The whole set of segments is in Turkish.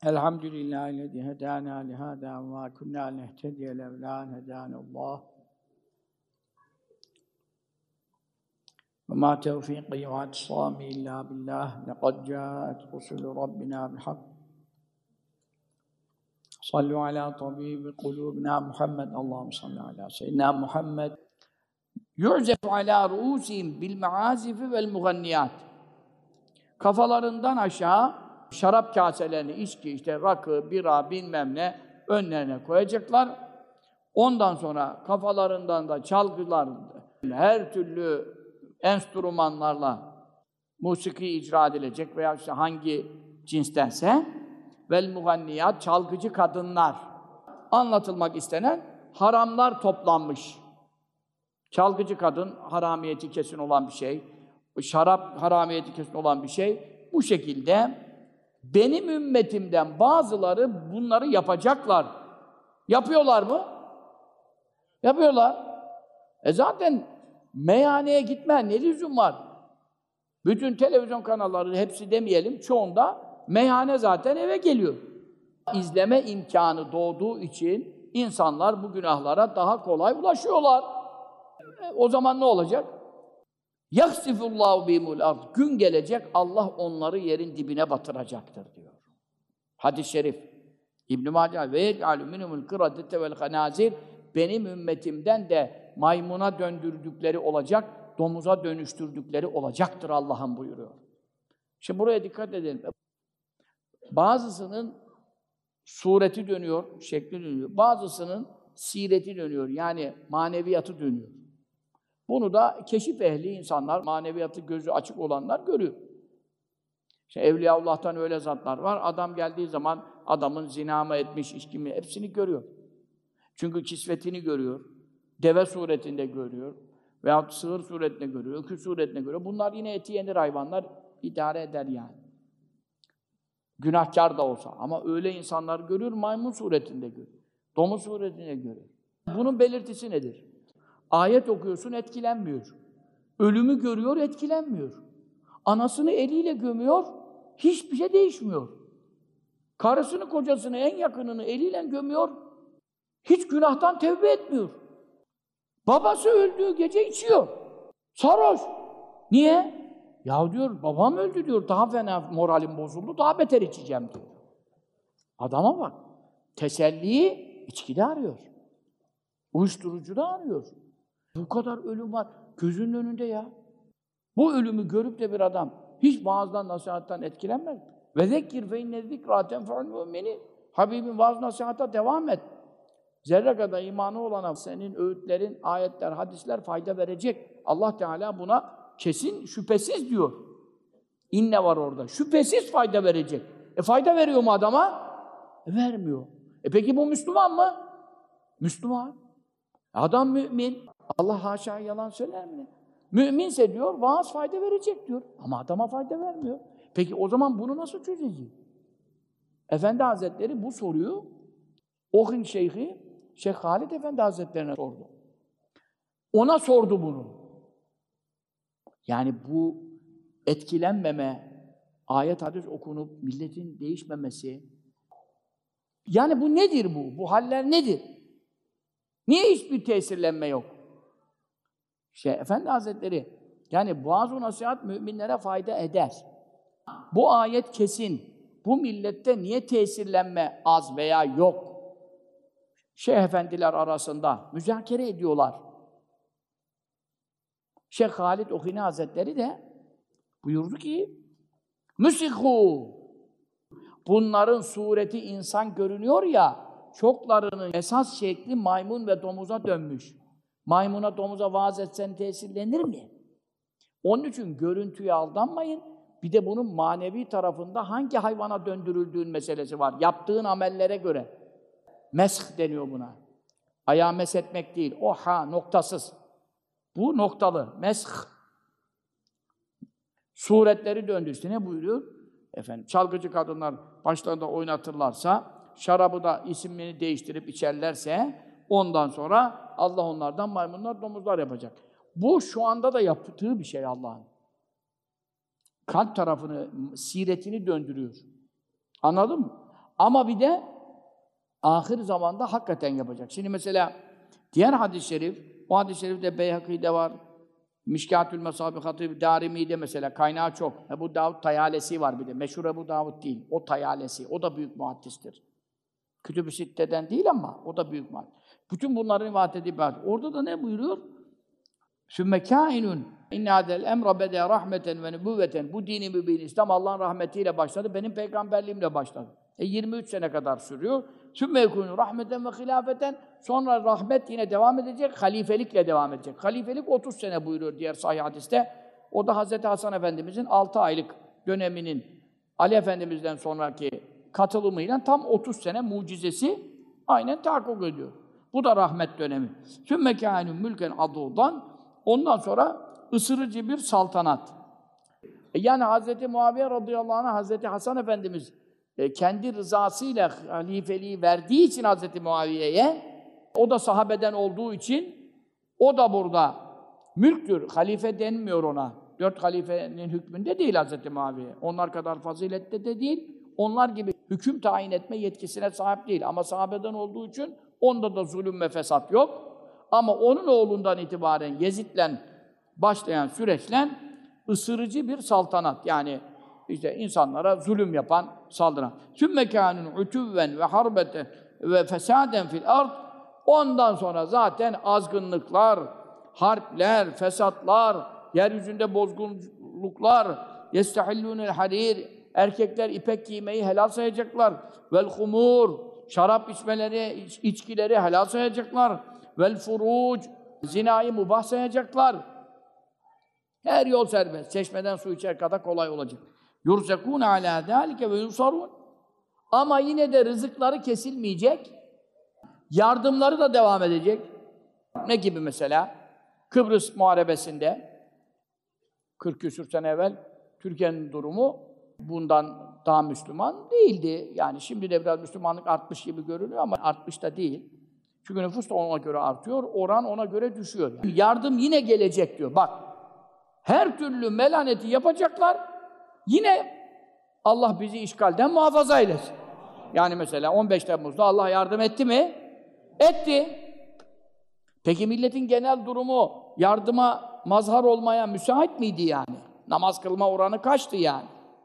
Elhamdülillahillezî hedâna lihâzâ ve mâ kunnâ nehtediye levlâ en hedânallâh. Ve mâ tevfîkî ve i'tisâmî illâ billâh. Lekad câet rusulü rabbinâ bihak. Sallu alâ tabîbi kulûbinâ Muhammed. Allahümme salli alâ seyyidinâ Muhammed. Yu'zefu alâ ruûsihim bil meâzifi vel muganniyât. Kafalarından aşağı şarap kaselerini, içki, işte rakı, bira, bilmem ne önlerine koyacaklar. Ondan sonra kafalarından da çalgılar, her türlü enstrümanlarla musiki icra edilecek veya işte hangi cinstense vel muganniyat, çalgıcı kadınlar. Anlatılmak istenen haramlar toplanmış. Çalgıcı kadın haramiyeti kesin olan bir şey. Şarap haramiyeti kesin olan bir şey. Bu şekilde benim ümmetimden bazıları bunları yapacaklar. Yapıyorlar mı? Yapıyorlar. Zaten meyhaneye gitme ne lüzum var? Bütün televizyon kanalları, hepsi demeyelim, çoğunda meyhane zaten eve geliyor. İzleme imkanı doğduğu için insanlar bu günahlara daha kolay ulaşıyorlar. O zaman ne olacak? يَخْسِفُ bihimul ard. Gün gelecek, Allah onları yerin dibine batıracaktır diyor. Hadis-i şerif. İbn-i Mace ve yek'alü minhumul kıradete vel hanazir. Benim ümmetimden de maymuna döndürdükleri olacak, domuza dönüştürdükleri olacaktır Allah'ın buyuruyor. Şimdi buraya dikkat edelim. Bazısının sureti dönüyor, şekli dönüyor. Bazısının sireti dönüyor, yani maneviyatı dönüyor. Bunu da keşif ehli insanlar, maneviyatı gözü açık olanlar görüyor. İşte Evliyaullah'tan öyle zatlar var. Adam geldiği zaman adamın zina mı etmiş, içki mi, hepsini görüyor. Çünkü kisvetini görüyor, deve suretinde görüyor veyahut sığır suretinde görüyor, öküz suretinde görüyor. Bunlar yine eti yenir hayvanlar, idare eder yani. Günahkar da olsa. Ama öyle insanlar görüyor, maymun suretinde görüyor, domuz suretinde görüyor. Bunun belirtisi nedir? Ayet okuyorsun, etkilenmiyor. Ölümü görüyor, etkilenmiyor. Anasını eliyle gömüyor, hiçbir şey değişmiyor. Karısını, kocasını, en yakınını eliyle gömüyor, hiç günahtan tevbe etmiyor. Babası öldüğü gece içiyor. Sarhoş. Niye? Ya diyor, babam öldü diyor, daha fena moralim bozuldu, daha beter içeceğim diyor. Adama bak, teselliyi içkide arıyor. Uyuşturucuda arıyor. Bu kadar ölüm var, gözünün önünde ya. Bu ölümü görüp de bir adam hiç vaazdan, nasihattan etkilenmez. Ve zekkir fe inne zikra tenfe'ul mu'minin. Habibim vaaz nasihata devam et. Zerre kadar imanı olana senin öğütlerin, ayetler, hadisler fayda verecek. Allah Teala buna kesin, şüphesiz diyor. İnne var orada. Şüphesiz fayda verecek. Fayda veriyor mu adama? Vermiyor. Peki bu Müslüman mı? Müslüman. Adam mümin. Allah haşa yalan söyler mi? Müminse diyor, vaaz fayda verecek diyor. Ama adama fayda vermiyor. Peki o zaman bunu nasıl çözeceğiz? Efendi Hazretleri bu soruyu Ohin Şeyhi, Şeyh Halid Efendi Hazretlerine sordu. Ona sordu bunu. Yani bu etkilenmeme, ayet hadis okunup milletin değişmemesi. Yani bu nedir bu? Bu haller nedir? Niye hiçbir tesirlenme yok? Efendi Hazretleri, yani vaaz-ı nasihat müminlere fayda eder. Bu ayet kesin. Bu millette niye tesirlenme az veya yok? Şeyh efendiler arasında müzakere ediyorlar. Şeyh Halid Ohini Hazretleri de buyurdu ki Müsikhu. Bunların sureti insan görünüyor ya, çoklarının esas şekli maymun ve domuza dönmüş. Maymuna, domuza vaaz etsen tesirlenir mi? Onun için görüntüye aldanmayın. Bir de bunun manevi tarafında hangi hayvana döndürüldüğün meselesi var. Yaptığın amellere göre. Mesh deniyor buna. Ayağı meshetmek değil. O ha, noktasız. Bu noktalı. Mesh. Suretleri döndü. İşte ne buyuruyor? Efendim, çalgıcı kadınlar başlarında oynatırlarsa, şarabı da isimini değiştirip içerlerse, ondan sonra Allah onlardan maymunlar, domuzlar yapacak. Bu şu anda da yaptığı bir şey Allah'ın. Kalp tarafını, siretini döndürüyor. Anladın mı? Ama bir de ahir zamanda hakikaten yapacak. Şimdi mesela diğer hadis-i şerif, o hadis-i şerifte Beyhaki'de var, Mişkâtül Mesâbi Hatîb Dârimi'de mesela kaynağı çok. Ebu Davud Tayalesi var bir de. Meşhur Ebu Davud değil. O Tayalesi. O da büyük muhaddistir. Kütüb-i Sitte'den değil ama o da büyük muhaddis. Bütün bunların rivayet edip orada da ne buyuruyor? Sümme kâinun inne hadel emre bede rahmeten ve nübüvveten. Bu dini mübin İslam Allah'ın rahmetiyle başladı. Benim peygamberliğimle başladı. 23 sene kadar sürüyor. Sümme yekûnû rahmeten ve hilafeten. Sonra rahmet yine devam edecek, halifelikle devam edecek. Halifelik 30 sene buyuruyor diğer sahih hadiste. O da Hazreti Hasan Efendimizin 6 aylık döneminin Ali Efendimiz'den sonraki katılımıyla tam 30 sene mucizesi aynen tahakkuk ediyor. Bu da rahmet dönemi. Sümme kâinû mülken adûdan. Ondan sonra ısırıcı bir saltanat. Yani Hz. Muaviye radıyallahu anh, Hz. Hasan Efendimiz kendi rızasıyla halifeliği verdiği için Hz. Muaviye'ye, o da sahabeden olduğu için, o da burada mülktür. Halife denmiyor ona. 4 halifenin hükmünde değil Hz. Muaviye. Onlar kadar faziletli de değil. Onlar gibi hüküm tayin etme yetkisine sahip değil. Ama sahabeden olduğu için onda da zulüm ve fesat yok. Ama onun oğlundan itibaren Yezid'le başlayan süreçle ısırıcı bir saltanat. Yani işte insanlara zulüm yapan, saldıran. Sümme kânûn utuvven ve harbeten ve fesâden fil ard. Ondan sonra zaten azgınlıklar, harpler, fesatlar, yeryüzünde bozgunluklar, yestahillûnel harir, erkekler ipek giymeyi helal sayacaklar. Vel humur, şarap içmeleri, içkileri helal sayacaklar. Vel furuc, zinayı mubah sayacaklar. Her yol serbest. Çeşmeden su içer kadar kolay olacak. Yurzekûne alâ dâlike ve yusarûn. Ama yine de rızıkları kesilmeyecek. Yardımları da devam edecek. Ne gibi mesela? Kıbrıs Muharebesi'nde 40 küsur sene evvel Türkiye'nin durumu bundan daha Müslüman değildi. Yani şimdi de biraz Müslümanlık artmış gibi görünüyor ama artmış da değil. Çünkü nüfus da ona göre artıyor, oran ona göre düşüyor. Yani yardım yine gelecek diyor. Bak, her türlü melaneti yapacaklar, yine Allah bizi işgalden muhafaza eylesin. Yani mesela 15 Temmuz'da Allah yardım etti mi? Etti. Peki milletin genel durumu yardıma mazhar olmaya müsait miydi yani? Namaz kılma oranı kaçtı yani?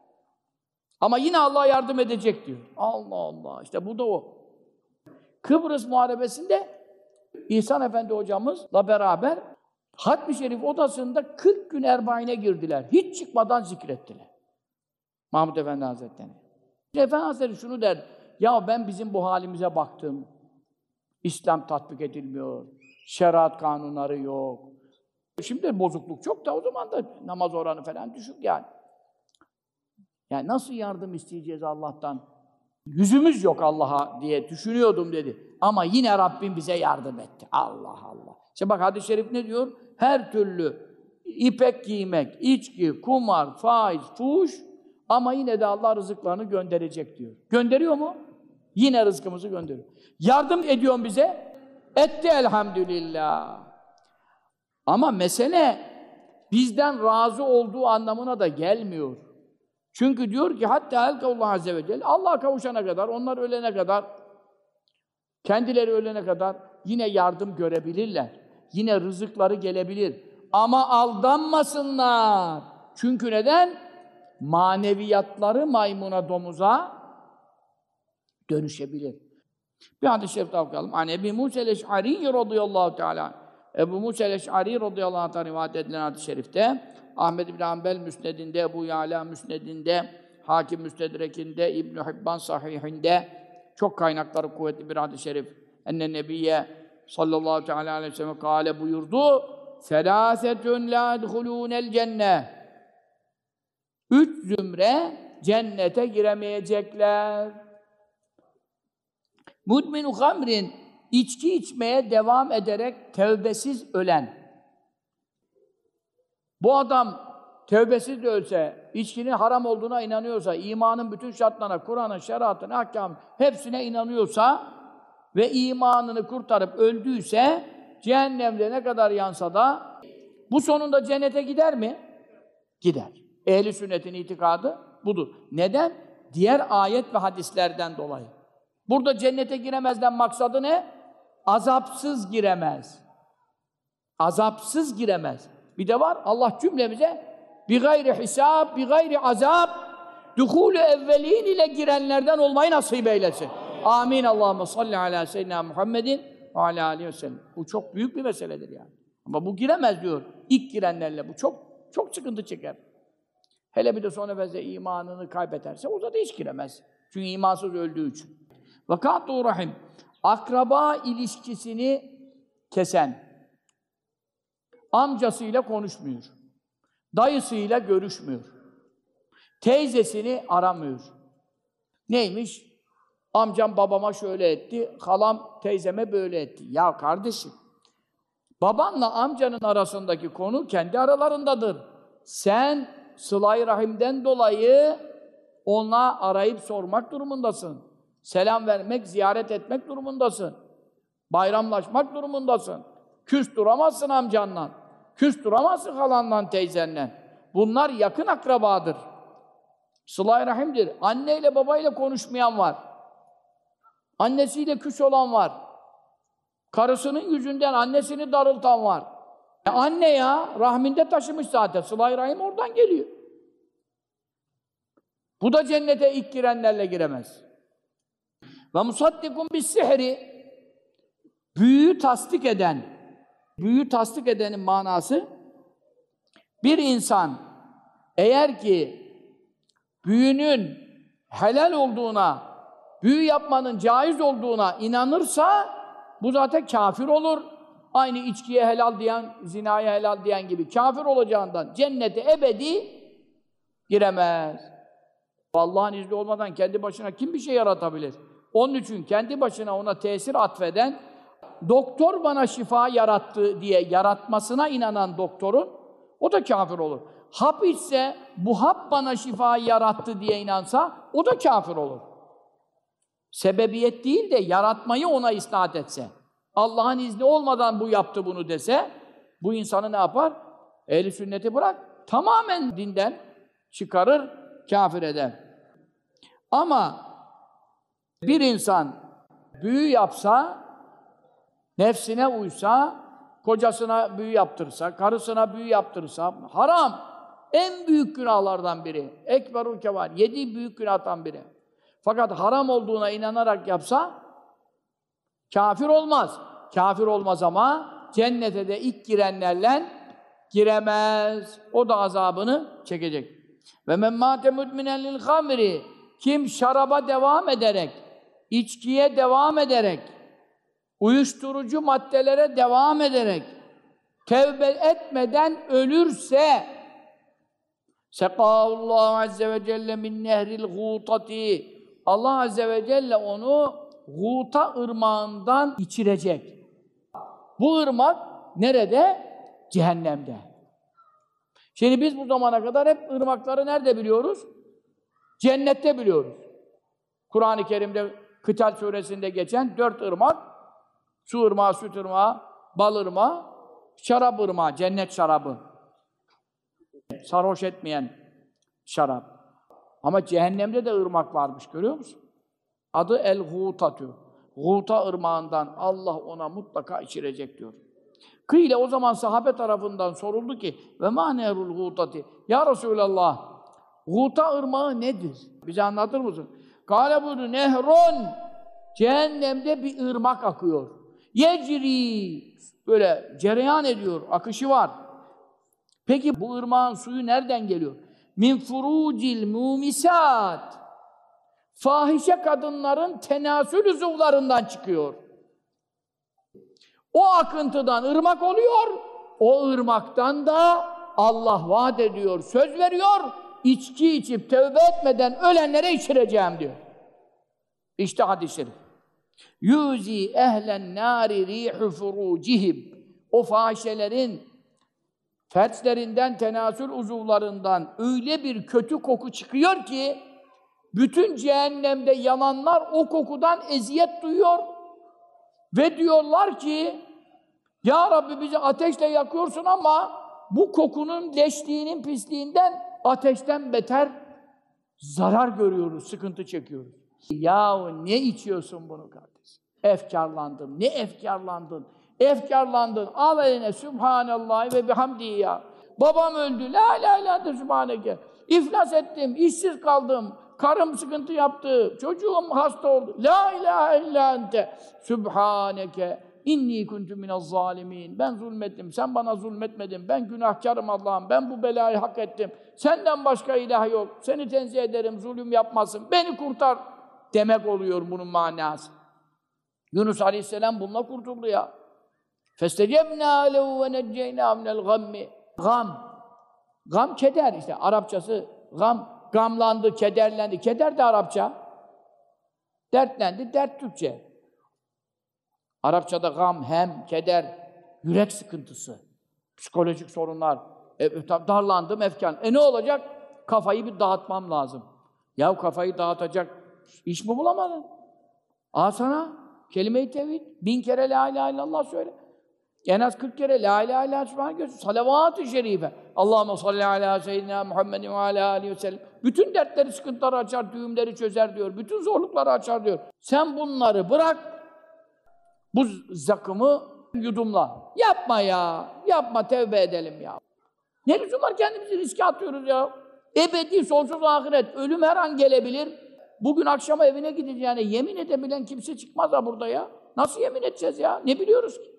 Ama yine Allah yardım edecek diyor. Allah Allah, işte bu da o. Kıbrıs Muharebesi'nde İhsan Efendi hocamızla beraber Hatmi Şerif odasında 40 gün Erbain'e girdiler. Hiç çıkmadan zikrettiler. Mahmud Efendi Hazretleri. Efendi Hazretleri şunu der, ya ben bizim bu halimize baktım. İslam tatbik edilmiyor, şeriat kanunları yok. Şimdi bozukluk çok da o zaman da namaz oranı falan düşük yani. Yani nasıl yardım isteyeceğiz Allah'tan? Yüzümüz yok Allah'a diye düşünüyordum dedi. Ama yine Rabbim bize yardım etti. Allah Allah. İşte bak hadis-i şerif ne diyor? Her türlü ipek giymek, içki, kumar, faiz, fuhuş ama yine de Allah rızıklarını gönderecek diyor. Gönderiyor mu? Yine rızkımızı gönderiyor. Yardım ediyor bize. Etti elhamdülillah. Ama mesele bizden razı olduğu anlamına da gelmiyor. Çünkü diyor ki hatta elkavullah azze ve celle Allah'a kavuşana kadar, onlar ölene kadar, kendileri ölene kadar yine yardım görebilirler. Yine rızıkları gelebilir. Ama aldanmasınlar. Çünkü neden? Maneviyatları maymuna, domuza dönüşebilir. Bir hadis-i şerif daha okuyalım. Hani Ebu Musa el-Eş'ari radıyallahu teala. Ebu Musa el-Eş'ari radıyallahu anh'tan rivayet edilen hadis-i şerifte Ahmed ibn Hanbel Müsned'inde, Ebu Yâlâ Müsned'inde, Hakim Müstedrek'inde, İbn-i Hibban Sahih'inde çok kaynakları kuvvetli bir hadis-i şerif. Enne Nebiyye sallallahu teala aleyhi ve sellem kâle buyurdu. Selâsetun lâ edhulûnel cenne. 3 zümre cennete giremeyecekler. Mudminu hamrin, içki içmeye devam ederek tevbesiz ölen. Bu adam tevbesiz de ölse, içkinin haram olduğuna inanıyorsa, imanın bütün şartlarına, Kur'an'ın, şeriatın, ahkamın hepsine inanıyorsa ve imanını kurtarıp öldüyse, cehennemde ne kadar yansa da bu sonunda cennete gider mi? Gider. Ehl-i sünnetin itikadı budur. Neden? diğer ayet ve hadislerden dolayı. Burada cennete giremezden maksadı ne? Azapsız giremez. Azapsız giremez. Bir de var, Allah cümlemize bi gayri hisab, bi gayri azab duhulü evvelin ile girenlerden olmayı nasip eylesin. Amin. Allahumme salli ala seyyidina Muhammedin ve ala aleyhi ve sellem. Bu çok büyük bir meseledir yani. Ama bu giremez diyor. İlk girenlerle bu çok sıkıntı çeker. Hele bir de son nefeste imanını kaybederse o da hiç giremez. Çünkü imansız öldüğü için. Vakâtu rahim. Akraba ilişkisini kesen. Amcasıyla konuşmuyor. Dayısıyla görüşmüyor. Teyzesini aramıyor. Neymiş? Amcam babama şöyle etti, halam teyzeme böyle etti. Ya kardeşim, babanla amcanın arasındaki konu kendi aralarındadır. Sen sıla-i rahimden dolayı ona arayıp sormak durumundasın. Selam vermek, ziyaret etmek durumundasın. Bayramlaşmak durumundasın. Küs duramazsın amcanla. Küs duramazsın halanla, teyzenle. Bunlar yakın akrabadır. Sıla-i rahimdir. Anneyle babayla konuşmayan var. Annesiyle küs olan var. Karısının yüzünden annesini darıltan var. Anne ya, rahminde taşımış zaten. Sıla-i rahim oradan geliyor. Bu da cennete ilk girenlerle giremez. Ve musaddikun bis sihri, büyüyü tasdik eden, büyüyü tasdik edenin manası, bir insan eğer ki büyünün helal olduğuna, büyü yapmanın caiz olduğuna inanırsa bu zaten kafir olur. Aynı içkiye helal diyen, zinaya helal diyen gibi kafir olacağından cennete ebedi giremez. Allah'ın izni olmadan kendi başına kim bir şey yaratabilir? Onun için kendi başına ona tesir atfeden, doktor bana şifa yarattı diye yaratmasına inanan doktorun, o da kafir olur. Hap içse, bu hap bana şifa yarattı diye inansa, o da kafir olur. Sebebiyet değil de yaratmayı ona isnat etse, Allah'ın izni olmadan bu yaptı bunu dese, bu insanı ne yapar? Ehl-i sünneti bırak, tamamen dinden çıkarır, kafir eder. Ama bir insan büyü yapsa, nefsine uysa, kocasına büyü yaptırsa, karısına büyü yaptırsa, haram, en büyük günahlardan biri. Ekberul kebair, 7 büyük günahtan biri. Fakat haram olduğuna inanarak yapsa, kafir olmaz. Kafir olmaz ama cennete de ilk girenlerle giremez. O da azabını çekecek. Ve men mâte mudminen lil hamri, kim şaraba devam ederek, içkiye devam ederek, uyuşturucu maddelere devam ederek, tevbe etmeden ölürse, sekâhullâhu azze ve celle min nehril gûtati, Allah azze ve celle onu Gûta ırmağından içirecek. Bu ırmak nerede? Cehennemde. Şimdi biz bu zamana kadar hep ırmakları nerede biliyoruz? Cennette biliyoruz. Kur'an-ı Kerim'de Kıtal suresinde geçen 4 ırmak, su ırmağı, süt ırmağı, bal ırmağı, şarap ırmağı, cennet şarabı. Sarhoş etmeyen şarap. Ama cehennemde de ırmak varmış, görüyor musun? Adı El-Gûtatü. Gûta ırmağından Allah ona mutlaka içirecek diyor. Kıyle o zaman sahabe tarafından soruldu ki ve mâ nehrul gûtati? Ya Resulallah, Gûta ırmağı nedir? Bize anlatır mısın? Kâle buyurdu, nehrun, cehennemde bir ırmak akıyor. Yecri, böyle cereyan ediyor, akışı var. Peki bu ırmağın suyu nereden geliyor? Min furucil mumisat, fahişe kadınların tenasül uzuvlarından çıkıyor. O akıntıdan ırmak oluyor, o ırmaktan da Allah vaat ediyor, söz veriyor, içki içip tövbe etmeden ölenlere içireceğim diyor. İşte hadis-i şerif. Yuzi ehlen nâri rihu furucihim. O fahişelerin ferçlerinden, tenasül uzuvlarından öyle bir kötü koku çıkıyor ki bütün cehennemde yananlar o kokudan eziyet duyuyor ve diyorlar ki Ya Rabbi bizi ateşle yakıyorsun ama bu kokunun leşliğinin, pisliğinden ateşten beter zarar görüyoruz, sıkıntı çekiyoruz. Yahu ne içiyorsun bunu kardeşim? Efkarlandım. Ne efkarlandın? Efkarlandın. Al eline Sübhanallah ve bihamdihi ya. Babam öldü. La ilahe illallah Sübhaneke. İflas ettim. İşsiz kaldım. Karım sıkıntı yaptı. Çocuğum hasta oldu. La ilahe illa ente. Sübhaneke. İnni kuntu minez zalimin. Ben zulmettim. Sen bana zulmetmedin. Ben günahkarım Allah'ım. Ben bu belayı hak ettim. Senden başka ilah yok. Seni tenzih ederim. Zulüm yapmasın. Beni kurtar. Demek oluyor bunun manası. Yunus Aleyhisselam bununla kurtuldu ya. فَاسْتَجَبْنَا لَهُ وَنَجَّيْنَا مِنَ الْغَمِّ. Gam. Gam keder işte. Arapçası gam. Gamlandı, kederlendi. Keder de Arapça. Dertlendi, dert Türkçe. Arapçada gam, hem, keder, yürek sıkıntısı, psikolojik sorunlar. Darlandım, efkan. Ne olacak? Kafayı bir dağıtmam lazım. Ya kafayı dağıtacak iş mi bulamadın? Al sana kelime-i tevhid. 1000 kere la ilahe illallah söyle. En az 40 kere la ilahe illallah subhanahu salavat-ı şerife. Allahumme salli ala seyyidina Muhammedin ve ala aleyhi ve sellem. Bütün dertleri, sıkıntıları açar, düğümleri çözer diyor. Bütün zorlukları açar diyor. Sen bunları bırak, bu zakımı yudumla. Yapma ya. Yapma, tevbe edelim ya. Ne lüzum var, kendimizi riske atıyoruz ya. Ebedi, sonsuz ahiret. Ölüm her an gelebilir. Bugün akşama evine gideceğine yemin edebilen kimse çıkmaz ha burada ya. Nasıl yemin edeceğiz ya? Ne biliyoruz ki?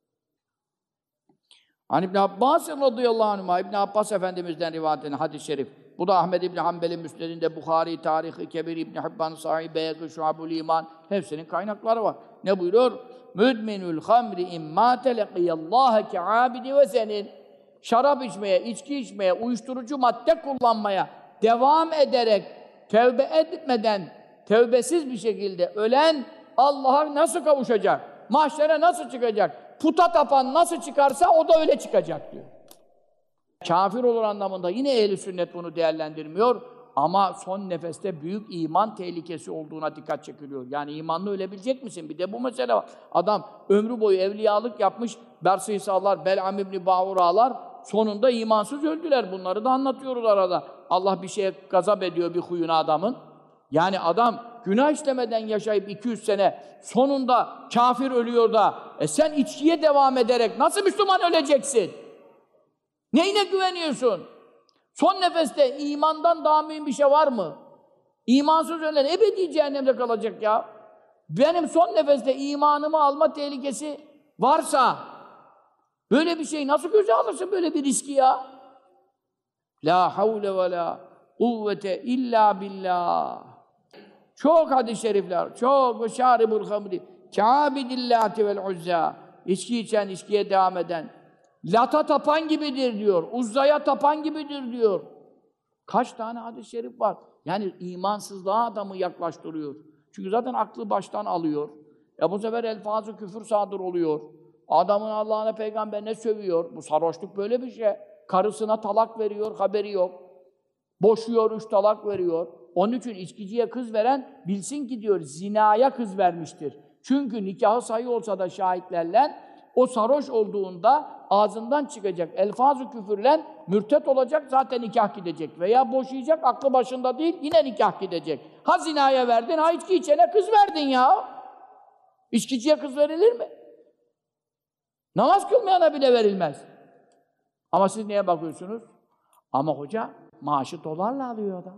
Hani İbn Abbas radıyallahu anh, İbn Abbas Efendimiz'den rivayet edilen hadis-i şerif. Bu da Ahmed İbn Hanbel'in Müsned'inde, Buhari, Tarih-i Kebir, İbn Hibban, Sahih, Beyhekî, Şuab-ül İman, hepsinin kaynakları var. Ne buyuruyor? Müdminül hamri immâte lekiyallâhe ke'âbidi ve senin. Şarap içmeye, içki içmeye, uyuşturucu madde kullanmaya devam ederek, tevbe etmeden, tevbesiz bir şekilde ölen Allah'a nasıl kavuşacak? Mahşere nasıl çıkacak? Puta tapan nasıl çıkarsa o da öyle çıkacak diyor. Kafir olur anlamında yine ehl-i sünnet bunu değerlendirmiyor ama son nefeste büyük iman tehlikesi olduğuna dikkat çekiliyor. Yani imanla ölebilecek misin? Bir de bu mesele var. Adam ömrü boyu evliyalık yapmış, Bers İsa'lar, Bel'am İbni Ba'ura'lar sonunda imansız öldüler. Bunları da anlatıyoruz arada. Allah bir şeye gazap ediyor bir huyuna adamın. Yani adam günah işlemeden yaşayıp 200 sene sonunda kafir ölüyor da sen içkiye devam ederek nasıl Müslüman öleceksin? Neyine güveniyorsun? Son nefeste imandan daha mühim bir şey var mı? İmansız ölen ebedi cehennemde kalacak ya. Benim son nefeste imanımı alma tehlikesi varsa böyle bir şey nasıl göze alırsın böyle bir riski ya? La havle ve la kuvvete illa billah. Çok hadis-i şerifler, çok ve şaribul hamri, kâbidillâti vel uzzâ. İçki içen, içkiye devam eden, Lat'a tapan gibidir diyor, Uzza'ya tapan gibidir diyor. Kaç tane hadis-i şerif var? Yani imansızlığa adamı yaklaştırıyor. Çünkü zaten aklı baştan alıyor. Bu sefer elfaz-ı küfür sadır oluyor. Adamın Allah'ına, peygamberine sövüyor. Bu sarhoşluk böyle bir şey. Karısına talak veriyor, haberi yok. Boşuyor, 3 talak veriyor. Onun için içkiciye kız veren bilsin ki diyor, zinaya kız vermiştir. Çünkü nikahı sahih olsa da şahitlerle o sarhoş olduğunda ağzından çıkacak elfaz-ı küfürle mürtet olacak, zaten nikah gidecek. Veya boşayacak, aklı başında değil, yine nikah gidecek. Ha zinaya verdin, ha içki içene kız verdin ya. İçkiciye kız verilir mi? Namaz kılmayana bile verilmez. Ama siz neye bakıyorsunuz? Ama hoca maaşı dolarla alıyor adam.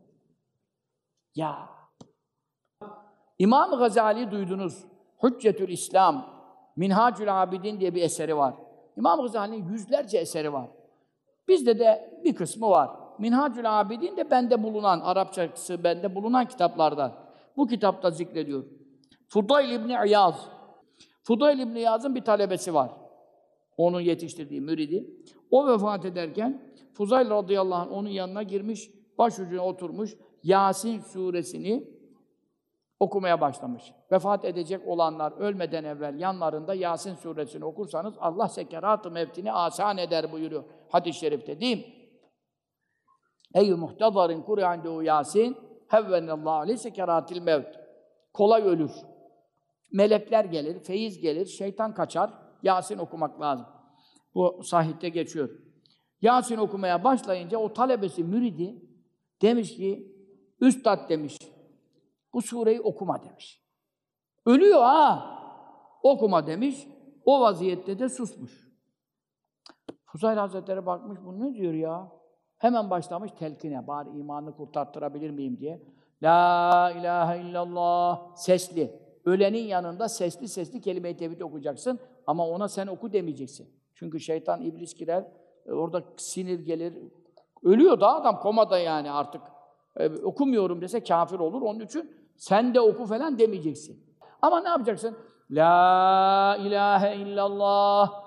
Ya. İmam-ı Gazali duydunuz. Hüccetül İslam, Minhacül Abidin diye bir eseri var. İmam-ı Gazali'nin yüzlerce eseri var. Bizde de bir kısmı var. Minhacül Abidin de bende bulunan, Arapçası bende bulunan kitaplardan. Bu kitapta zikrediyor. Fudayl İbni İyaz. Fudayl İbni İyaz'ın bir talebesi var. Onun yetiştirdiği müridi. O vefat ederken Fudayl radıyallahu anh onun yanına girmiş, başucuna oturmuş, Yasin suresini okumaya başlamış. Vefat edecek olanlar ölmeden evvel yanlarında Yasin suresini okursanız Allah sekerat-ı mevtini asan eder buyuruyor hadis-i şerifte, değil mi? Ey muhtezarin Kur'an'da Yasin hevvenallahu aleyhi sekeratil mevt. Kolay ölür. Melekler gelir, feyiz gelir, şeytan kaçar. Yasin okumak lazım. Bu sahihte geçiyor. Yasin okumaya başlayınca o talebesi, müridi demiş ki Üstad demiş, bu sureyi okuma demiş. Ölüyor ha! Okuma demiş, o vaziyette de susmuş. Fuzayl Hazretleri bakmış, bu ne diyor ya? Hemen başlamış telkine, bari imanını kurtarttırabilir miyim diye. La ilahe illallah, sesli. Ölenin yanında sesli sesli kelime-i tevhid okuyacaksın ama ona sen oku demeyeceksin. Çünkü şeytan, iblis girer, orada sinir gelir. Ölüyor da adam, komada yani artık. Okumuyorum dese kafir olur, onun için sen de oku falan demeyeceksin. Ama ne yapacaksın? La ilahe illallah,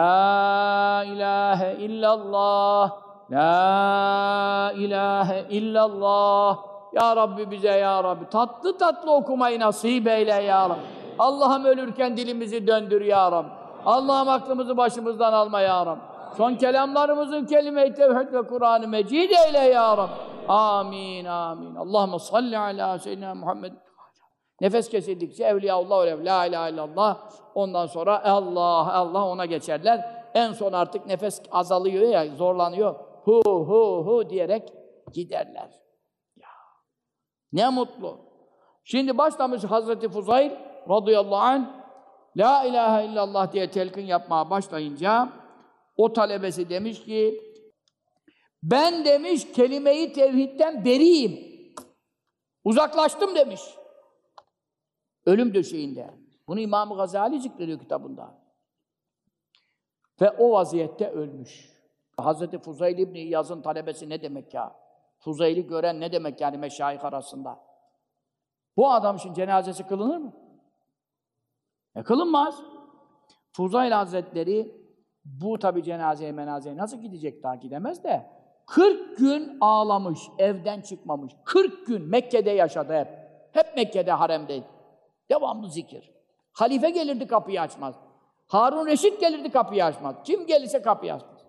la ilahe illallah, la ilahe illallah. Ya Rabbi bize ya Rabbi tatlı tatlı okumayı nasip eyle ya Rabbi. Allah'ım ölürken dilimizi döndür ya Rabbi. Allah'ım aklımızı başımızdan alma ya Rabbi. Son kelamlarımızı kelime-i tevhid ve Kur'an-ı Mecid eyle ya Rabbi. Amin, amin. Allahümme salli ala seyyidina Muhammed. Nefes kesildikçe Evliyaullah ve la ilahe illallah. Ondan sonra Allah, Allah ona geçerler. En son artık nefes azalıyor ya, zorlanıyor. Hu hu hu diyerek giderler. Ya. Ne mutlu. Şimdi başlamış Hazreti Fuzayl radıyallahu anh la ilahe illallah diye telkin yapmaya başlayınca o talebesi demiş ki ben demiş kelime-i tevhidden beriyim. Uzaklaştım demiş. Ölüm döşeğinde. Bunu İmam-ı Gazali zikrediyor kitabında. Ve o vaziyette ölmüş. Hazreti Fuzayl İbni İyaz'ın talebesi ne demek ya? Fuzayl'i gören ne demek yani meşayih arasında? Bu adam için cenazesi kılınır mı? Kılınmaz. Fuzayl Hazretleri bu tabi cenazeye menazeye nasıl gidecek, daha gidemez de 40 gün ağlamış, evden çıkmamış. 40 gün Mekke'de yaşadı hep. Hep Mekke'de, haremdeydi. Devamlı zikir. Halife gelirdi, kapıyı açmaz. Harun Reşit gelirdi, kapıyı açmaz. Kim gelirse kapıyı açmaz.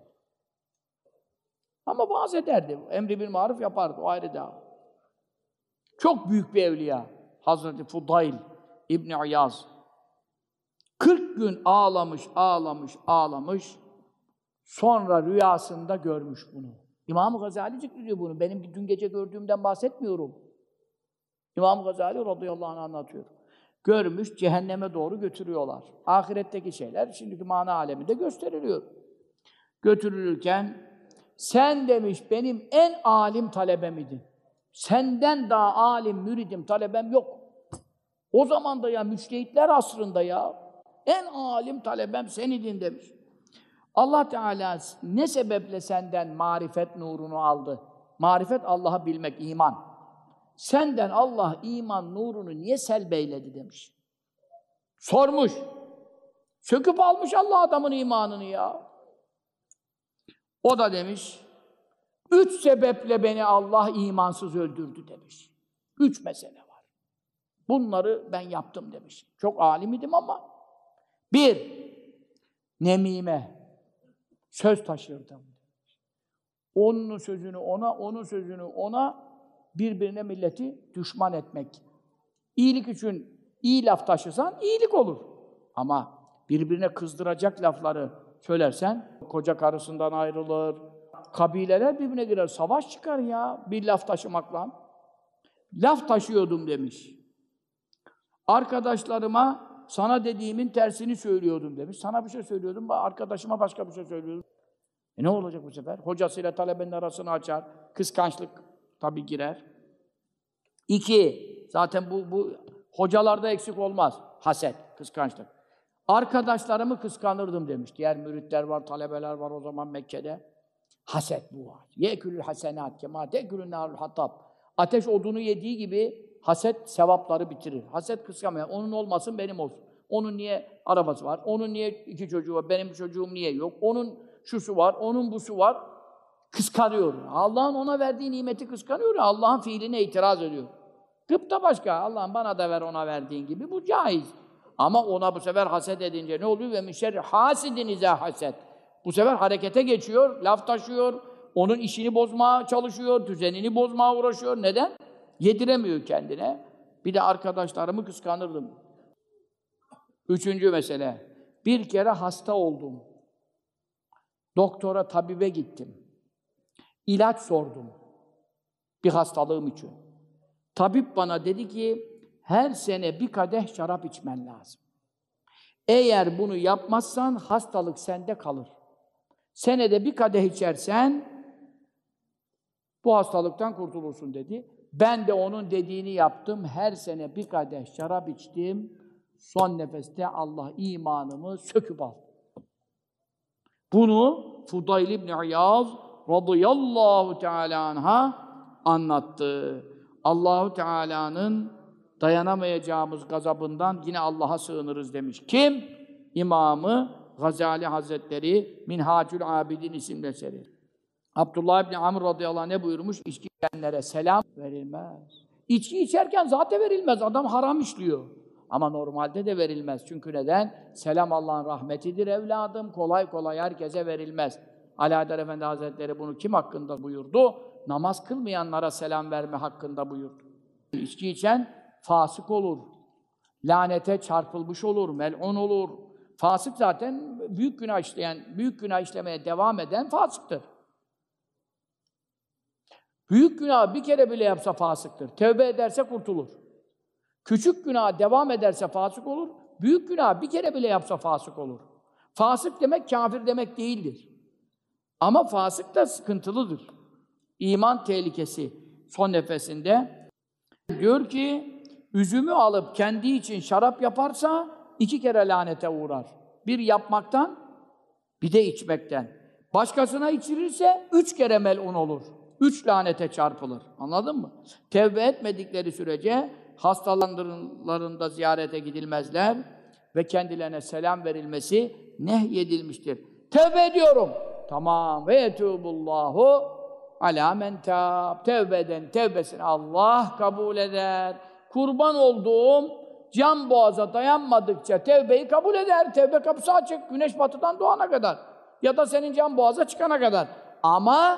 Ama vaaz ederdi. Emri bil maruf yapardı. O ayrı da. Çok büyük bir evliya. Hazreti Fudayl İbni İyaz. 40 gün ağlamış, ağlamış, ağlamış. Sonra rüyasında görmüş bunu. İmam-ı Gazali zikrediyor bunu. Benim dün gece gördüğümden bahsetmiyorum. İmam-ı Gazali radıyallahu anh anlatıyor. Görmüş, cehenneme doğru götürüyorlar. Ahiretteki şeyler şimdiki mana aleminde gösteriliyor. Götürülürken sen demiş benim en alim talebem idin. Senden daha alim, müridim, talebem yok. O zaman da ya müçtehitler asrında ya en alim talebem sen idin demiş. Allah Teala ne sebeple senden marifet nurunu aldı? Marifet Allah'ı bilmek, iman. Senden Allah iman nurunu niye selbeyledi demiş. Sormuş. Söküp almış Allah adamın imanını ya. O da demiş, 3 sebeple beni Allah imansız öldürdü demiş. 3 mesele var. Bunları ben yaptım demiş. Çok alim idim ama. 1. Nemime. Söz taşırdım. Onun sözünü ona, onun sözünü ona, birbirine milleti düşman etmek. İyilik için iyi laf taşırsan iyilik olur. Ama birbirine kızdıracak lafları söylersen koca karısından ayrılır. Kabileler birbirine girer. Savaş çıkar ya bir laf taşımakla. Laf taşıyordum demiş. Arkadaşlarıma sana dediğimin tersini söylüyordum demiş. Sana bir şey söylüyordum, arkadaşıma başka bir şey söylüyordum. Ne olacak bu sefer? Hocasıyla talebenin arasını açar. Kıskançlık tabii girer. 2. Zaten bu hocalarda eksik olmaz. Haset, kıskançlık. Arkadaşlarımı kıskanırdım demiş. Diğer müritler var, talebeler var o zaman Mekke'de. Haset bu var. Yekülül hasenat kema tekülün narul hatab. Ateş odunu yediği gibi haset sevapları bitirir. Haset kıskanmıyor. Onun olmasın, benim olsun. Onun niye arabası var? Onun niye 2 çocuğu var? Benim çocuğum niye yok? Onun şusu var, onun busu var. Kıskanıyor. Allah'ın ona verdiği nimeti kıskanıyor. Allah'ın fiiline itiraz ediyor. Gıpta başka. Allah'ım bana da ver ona verdiğin gibi. Bu caiz. Ama ona bu sefer haset edince ne oluyor? Ve mişerri hasidin izâ haset. Bu sefer harekete geçiyor, laf taşıyor, onun işini bozmaya çalışıyor, düzenini bozmaya uğraşıyor. Neden? Yediremiyor kendine. Bir de arkadaşlarımı kıskanırdım. 3. mesele. Bir kere hasta oldum. Doktora, tabibe gittim. İlaç sordum. Bir hastalığım için. Tabip bana dedi ki, her sene bir kadeh şarap içmen lazım. Eğer bunu yapmazsan hastalık sende kalır. Senede bir kadeh içersen bu hastalıktan kurtulursun dedi. Ben de onun dediğini yaptım. Her sene bir kadeh şarap içtim. Son nefeste Allah imanımı söküp aldı. Bunu Fudayl İbn İyaz radıyallahu teâlâ anh'a anlattı. Allahu Teala'nın dayanamayacağımız gazabından yine Allah'a sığınırız demiş. Kim? İmamı Gazali Hazretleri Minhacül Abidin isimli eseri. Abdullah İbni Amr radıyallahu anh ne buyurmuş? İçki içenlere selam verilmez. İçki içerken zaten verilmez. Adam haram işliyor. Ama normalde de verilmez. Çünkü neden? Selam Allah'ın rahmetidir evladım. Kolay kolay herkese verilmez. Ali Haydar Efendi Hazretleri bunu kim hakkında buyurdu? Namaz kılmayanlara selam verme hakkında buyurdu. İçki içen fasık olur. Lanete çarpılmış olur, mel'un olur. Fasık zaten büyük günah işleyen, büyük günah işlemeye devam eden fasıktır. Büyük günah bir kere bile yapsa fasıktır. Tevbe ederse kurtulur. Küçük günah devam ederse fasık olur. Büyük günah bir kere bile yapsa fasık olur. Fasık demek kafir demek değildir. Ama fasık da sıkıntılıdır. İman tehlikesi son nefesinde. Diyor ki, üzümü alıp kendi için şarap yaparsa 2 kere lanete uğrar. Bir yapmaktan, bir de içmekten. Başkasına içirirse 3 kere mel'un olur. 3 lanete çarpılır. Anladın mı? Tevbe etmedikleri sürece hastalarında ziyarete gidilmezler ve kendilerine selam verilmesi nehyedilmiştir. Tevbe ediyorum. Tamam. Ve yetûbullahu alâ men tâb. Tevbe eden tevbesini Allah kabul eder. Kurban olduğum can boğaza dayanmadıkça tevbeyi kabul eder. Tevbe kapısı açık. Güneş batıdan doğana kadar. Ya da senin can boğaza çıkana kadar. Ama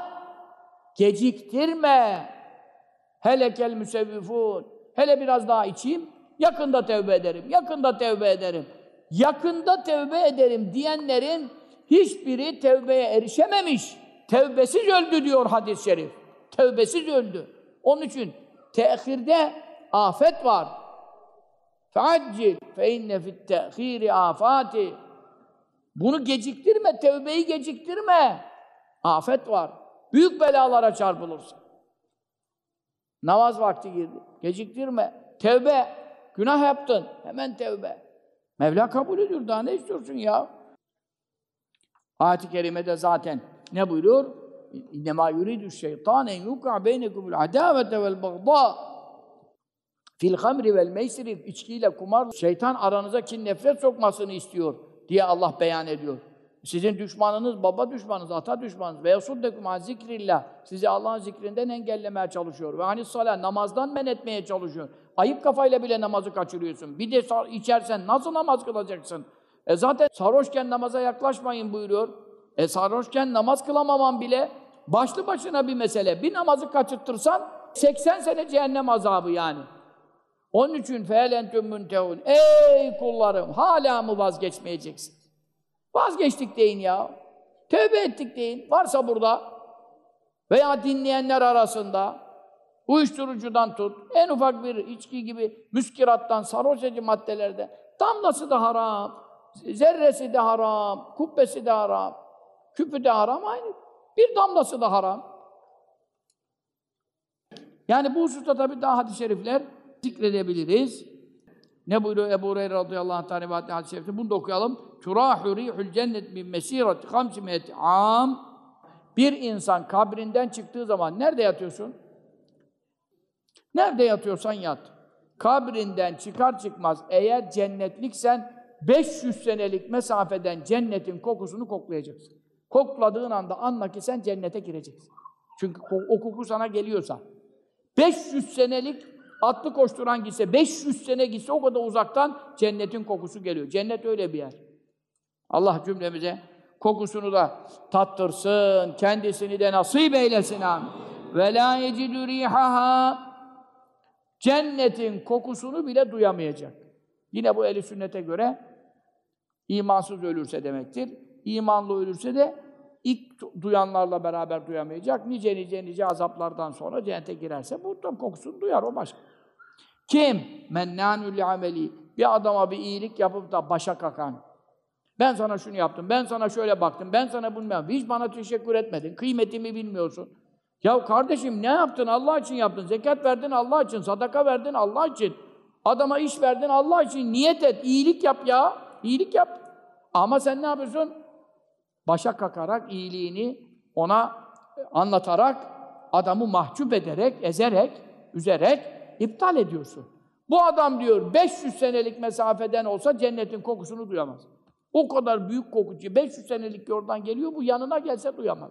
geciktirme. Helekel müsevvifûn. Hele biraz daha içeyim, yakında tevbe ederim, yakında tevbe ederim. Yakında tevbe ederim diyenlerin hiçbiri tevbeye erişememiş. Tevbesiz öldü diyor hadis-i şerif. Tevbesiz öldü. Onun için tehirde afet var. فَعَجِّلْ فَاِنَّ فِي التَّأْخِيرِ آفَاتِ. Bunu geciktirme, tevbeyi geciktirme. Afet var. Büyük belalara çarpılırsın. Namaz vakti girdi. Geciktirme. Tevbe. Günah yaptın. Hemen tevbe. Mevla kabul ediyor. Daha ne istiyorsun ya? Ayet-i kerimede zaten ne buyuruyor? İnnemâ yuridü şeytân en yuk'a beynekumul adâvete vel bagdâ fil hamri vel meysiri. İçkiyle kumar, şeytan aranıza kin nefret sokmasını istiyor diye Allah beyan ediyor. Sizin düşmanınız, baba düşmanınız, ata düşmanınız ve yasuddekum an zikrillah. Sizi Allah'ın zikrinden engellemeye çalışıyor. Ve anis-salâ, namazdan men etmeye çalışıyor. Ayık kafayla bile namazı kaçırıyorsun. Bir de içersen nasıl namaz kılacaksın? Zaten sarhoşken namaza yaklaşmayın buyuruyor. Sarhoşken namaz kılamaman bile başlı başına bir mesele. Bir namazı kaçırtırsan 80 sene cehennem azabı yani. Onun için fe'elentüm müntehun. Ey kullarım, hala mı vazgeçmeyeceksin? Vazgeçtik deyin ya. Tövbe ettik deyin. Varsa burada veya dinleyenler arasında uyuşturucudan tut, en ufak bir içki gibi müskirattan, sarhoş edici maddelerden damlası da haram, zerresi de haram, kubbesi de haram, küpü de haram aynı. Bir damlası da haram. Yani bu hususta tabii daha hadis-i şerifler zikredebiliriz. Ne buyuruyor Ebu Hureyre radıyallahu anh rivayetli hadis-i şerifte? Bunu da okuyalım. Turâhu rîhul cennet min mesîrati 500 âm. Bir insan kabrinden çıktığı zaman nerede yatıyorsun? Nerede yatıyorsan yat. Kabrinden çıkar çıkmaz eğer cennetliksen 500 senelik mesafeden cennetin kokusunu koklayacaksın. Kokladığın anda anla ki sen cennete gireceksin. Çünkü o koku sana geliyorsa. 500 senelik atlı koşturan gitse, 500 sene gitse o kadar uzaktan cennetin kokusu geliyor. Cennet öyle bir yer. Allah cümlemize kokusunu da tattırsın, kendisini de nasip eylesin amin. Ve la yecidü rihaha. Cennetin kokusunu bile duyamayacak. Yine bu ehl-i sünnete göre imansız ölürse demektir. İmanlı ölürse de ilk duyanlarla beraber duyamayacak. Nice azaplardan sonra cennete girerse bu kokusunu duyar, o başka. Kim? Mennânül ameli. Bir adama bir iyilik yapıp da başa kakan. Ben sana şunu yaptım, ben sana şöyle baktım, ben sana bunu yaptım. Hiç bana teşekkür etmedin, kıymetimi bilmiyorsun. Ya kardeşim ne yaptın? Allah için yaptın. Zekat verdin Allah için, sadaka verdin Allah için. Adama iş verdin Allah için. Niyet et, iyilik yap ya. İyilik yap. Ama sen ne yapıyorsun? Başa kakarak, iyiliğini ona anlatarak, adamı mahcup ederek, ezerek, üzerek iptal ediyorsun. Bu adam diyor 500 senelik mesafeden olsa cennetin kokusunu duyamaz. O kadar büyük kokucu, 500 senelik yoldan geliyor, bu yanına gelse duyamaz.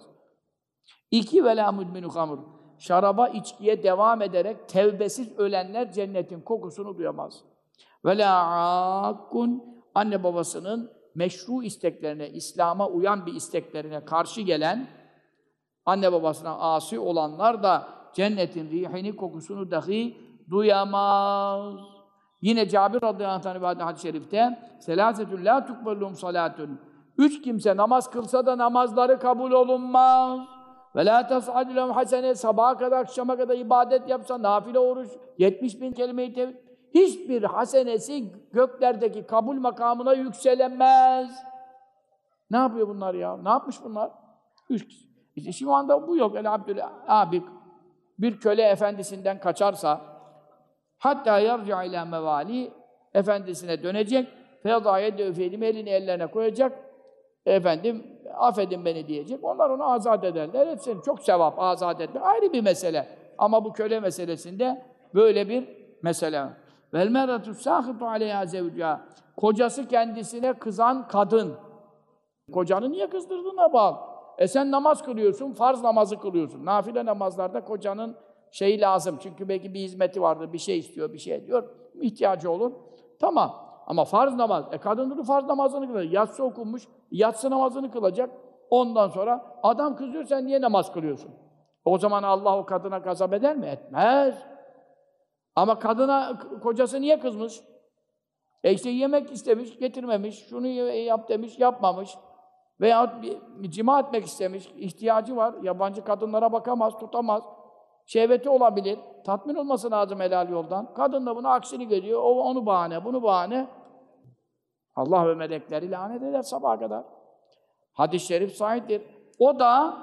2 velâ mudminu hamur. Şaraba, içkiye devam ederek tevbesiz ölenler cennetin kokusunu duyamaz. Velâ âkkun, anne babasının meşru isteklerine, İslam'a uyan bir isteklerine karşı gelen, anne babasına asi olanlar da cennetin rihini, kokusunu dahi duyamaz. Yine Cabir radıyallahu anh hadis-i şerifte selâsetun lâ tukbellûm salâtun. 3 kimse namaz kılsa da namazları kabul olunmaz. Ve lâ tes'adü lehum hasene. Sabaha kadar, akşama kadar ibadet yapsa, nafile oruç, 70.000 kelime-i tevhid. Hiçbir hasenesi göklerdeki kabul makamına yükselemez. Ne yapıyor bunlar ya? Ne yapmış bunlar? 3 kişi. İşte şu anda bu yok. Elhamdülillah. Abi, bir köle efendisinden kaçarsa, hatta yarci'a ilâ mevâli, efendisine dönecek, feyadâye dövfeydim, elini ellerine koyacak, efendim, affedin beni diyecek, onlar onu azat ederler, etsin. Çok sevap, azat etmek, ayrı bir mesele. Ama bu köle meselesinde böyle bir mesele. Vel mer'atu sâhitu aleyhâ zevcâ. Kocası kendisine kızan kadın. Kocanı niye kızdırdığına bağlı. Sen namaz kılıyorsun, farz namazı kılıyorsun. Nafile namazlarda kocanın şeyi lazım. Çünkü belki bir hizmeti vardır, bir şey istiyor, bir şey diyor, ihtiyacı olur. Tamam. Ama farz namaz, kadın farz namazını kılacak. Yatsı okunmuş, yatsı namazını kılacak. Ondan sonra adam kızıyor, sen niye namaz kılıyorsun? O zaman Allah o kadına gazap eder mi? Etmez. Ama kadına, kocası niye kızmış? İşte yemek istemiş, getirmemiş, şunu yap demiş, yapmamış. Veya bir cima etmek istemiş, ihtiyacı var. Yabancı kadınlara bakamaz, tutamaz. Şehveti olabilir. Tatmin olması lazım helal yoldan. Kadın da buna aksini görüyor. O onu bahane, bunu bahane. Allah ve melekleri lanet eder sabaha kadar. Hadis-i şerif sahihtir. O da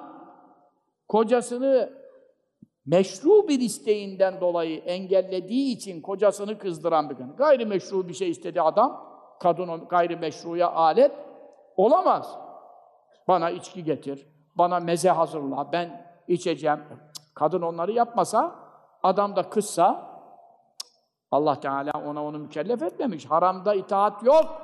kocasını meşru bir isteğinden dolayı engellediği için kocasını kızdıran bir kadın. Gayrimeşru bir şey istedi adam. Kadın o gayrimeşruya alet olamaz. Bana içki getir, bana meze hazırla, ben içeceğim. Kadın onları yapmasa, adam da kızsa, Allah Teala onu mükellef etmemiş. Haramda itaat yok.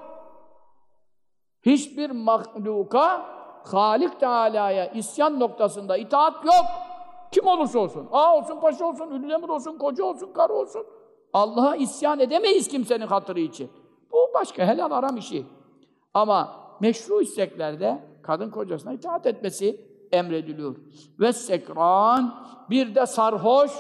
Hiçbir mahluka, Halik Teala'ya isyan noktasında itaat yok. Kim olursa olsun. Ağa olsun, paşa olsun, ünlü emir olsun, koca olsun, karı olsun. Allah'a isyan edemeyiz kimsenin hatırı için. Bu başka helal haram işi. Ama meşru isteklerde kadın kocasına itaat etmesi emrediliyor. Ve sekran, bir de sarhoş,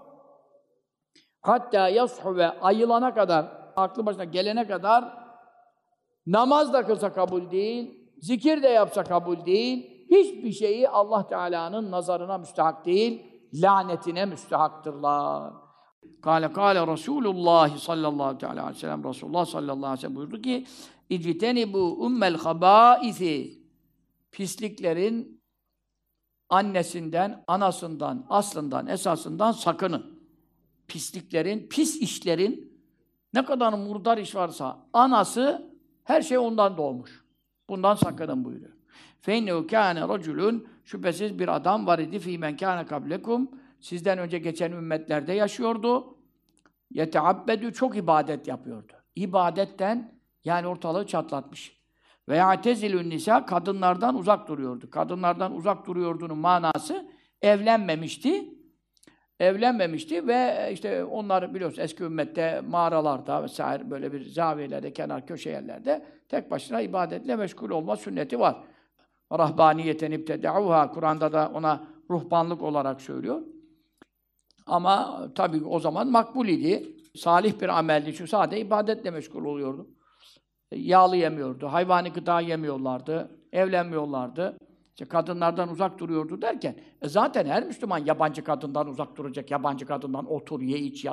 hatta yashu ve ayılana kadar, aklı başına gelene kadar namaz da kılsa kabul değil, zikir de yapsa kabul değil, hiçbir şeyi Allah Teala'nın nazarına müstahak değil, lanetine müstahaktırlar. Kâle Resulullah sallallahu aleyhi ve sellem, Resulullah sallallahu aleyhi ve sellem buyurdu ki, İctenibu ummel habâisi, pisliklerin annesinden, anasından, aslından, esasından sakının. Pisliklerin, pis işlerin, ne kadar murdar iş varsa, anası, her şey ondan doğmuş. Bundan sakının buyuruyor. فَاِنَّهُ كَانَ رَجُلٌ, şüphesiz bir adam var idi, فِي مَنْ كَانَ قَبْلَكُمْ, sizden önce geçen ümmetlerde yaşıyordu. يَتَعَبَّدُ, çok ibadet yapıyordu. İbadetten, yani ortalığı çatlatmış. Ve ya'tezilün nisa, kadınlardan uzak duruyordu. Kadınlardan uzak duruyordu'nun manası evlenmemişti. Evlenmemişti ve işte onlar biliyorsun eski ümmette mağaralarda vesaire böyle bir zaviyelerde, kenar köşe yerlerde tek başına ibadetle meşgul olma sünneti var. Rahbaniyeten ibtedauha, Kur'an'da da ona ruhbanlık olarak söylüyor. Ama tabii o zaman makbul idi. Salih bir ameldi çünkü sadece ibadetle meşgul oluyordu. Yağlı yemiyordu, hayvani gıda yemiyorlardı, evlenmiyorlardı. İşte kadınlardan uzak duruyordu derken, zaten her Müslüman yabancı kadından uzak duracak, yabancı kadından otur, ye, iç, yat.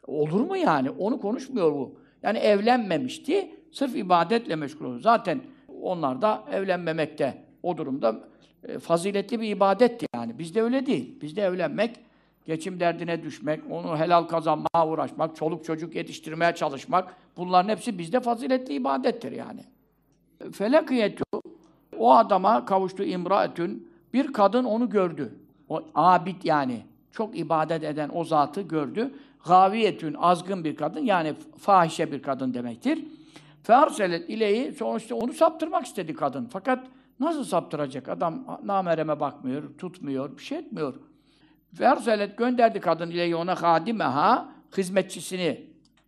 Olur mu yani? Onu konuşmuyor bu. Yani evlenmemişti, sırf ibadetle meşgul oldu. Zaten onlar da evlenmemekte, o durumda faziletli bir ibadetti yani. Bizde öyle değil. Bizde evlenmek, geçim derdine düşmek, onu helal kazanmaya uğraşmak, çoluk çocuk yetiştirmeye çalışmak, bunların hepsi bizde faziletli ibadettir yani. Felakiyetu, o adama kavuştu imraetün, bir kadın onu gördü. O abid yani, çok ibadet eden o zatı gördü. Gaviyetün, azgın bir kadın, yani fahişe bir kadın demektir. Fearselet ileyi, sonuçta onu saptırmak istedi kadın. Fakat nasıl saptıracak? Adam namereme bakmıyor, tutmuyor, bir şey etmiyor. Fearselet gönderdi kadın ileyi ona hadimeha, hizmetçisini.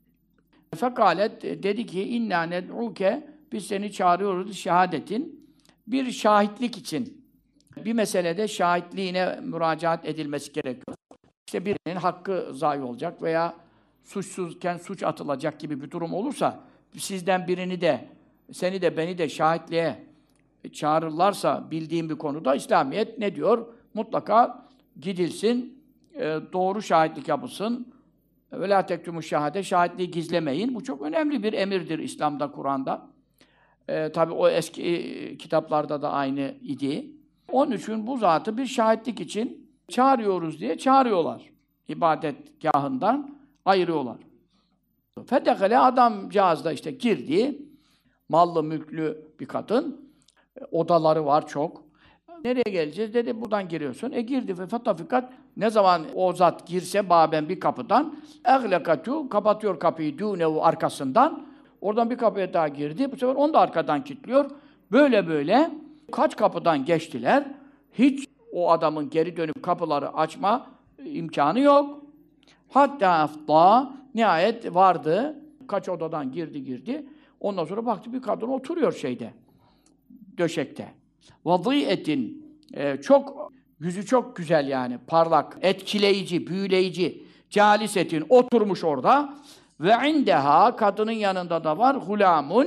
Fekalet dedi ki inna ned'uke, biz seni çağırıyoruz şehadetin, bir şahitlik için. Bir meselede şahitliğine müracaat edilmesi gerekiyor. İşte birinin hakkı zayi olacak veya suçsuzken suç atılacak gibi bir durum olursa, sizden birini de, seni de beni de şahitliğe çağırırlarsa bildiğim bir konuda, İslamiyet ne diyor? Mutlaka gidilsin, doğru şahitlik yapılsın. Ve lâ tektumû şehâde, şahitliği gizlemeyin. Bu çok önemli bir emirdir İslam'da, Kur'an'da. Tabii o eski kitaplarda da aynı idi. Onun için bu zatı bir şahitlik için çağırıyoruz diye çağırıyorlar. İbadetgahından ayırıyorlar. Fedekale, adamcağız da işte girdi. Mallı mülklü bir kadın. Odaları var çok. Nereye geleceğiz? Dedi buradan giriyorsun. Girdi ve fetafikat, ne zaman o zat girse baben bir kapıdan, eglekatu, kapatıyor kapıyı dûnehu, arkasından. Oradan bir kapıya daha girdi. Bu sefer onu da arkadan kilitliyor. Böyle böyle kaç kapıdan geçtiler. Hiç o adamın geri dönüp kapıları açma imkanı yok. Hatta afta, nihayet vardı. Kaç odadan girdi. Ondan sonra baktı bir kadın oturuyor şeyde, döşekte. Vazîetin, çok yüzü çok güzel yani, parlak, etkileyici, büyüleyici. Calisetin, oturmuş orada. Ve indeha, kadının yanında da var gulamun,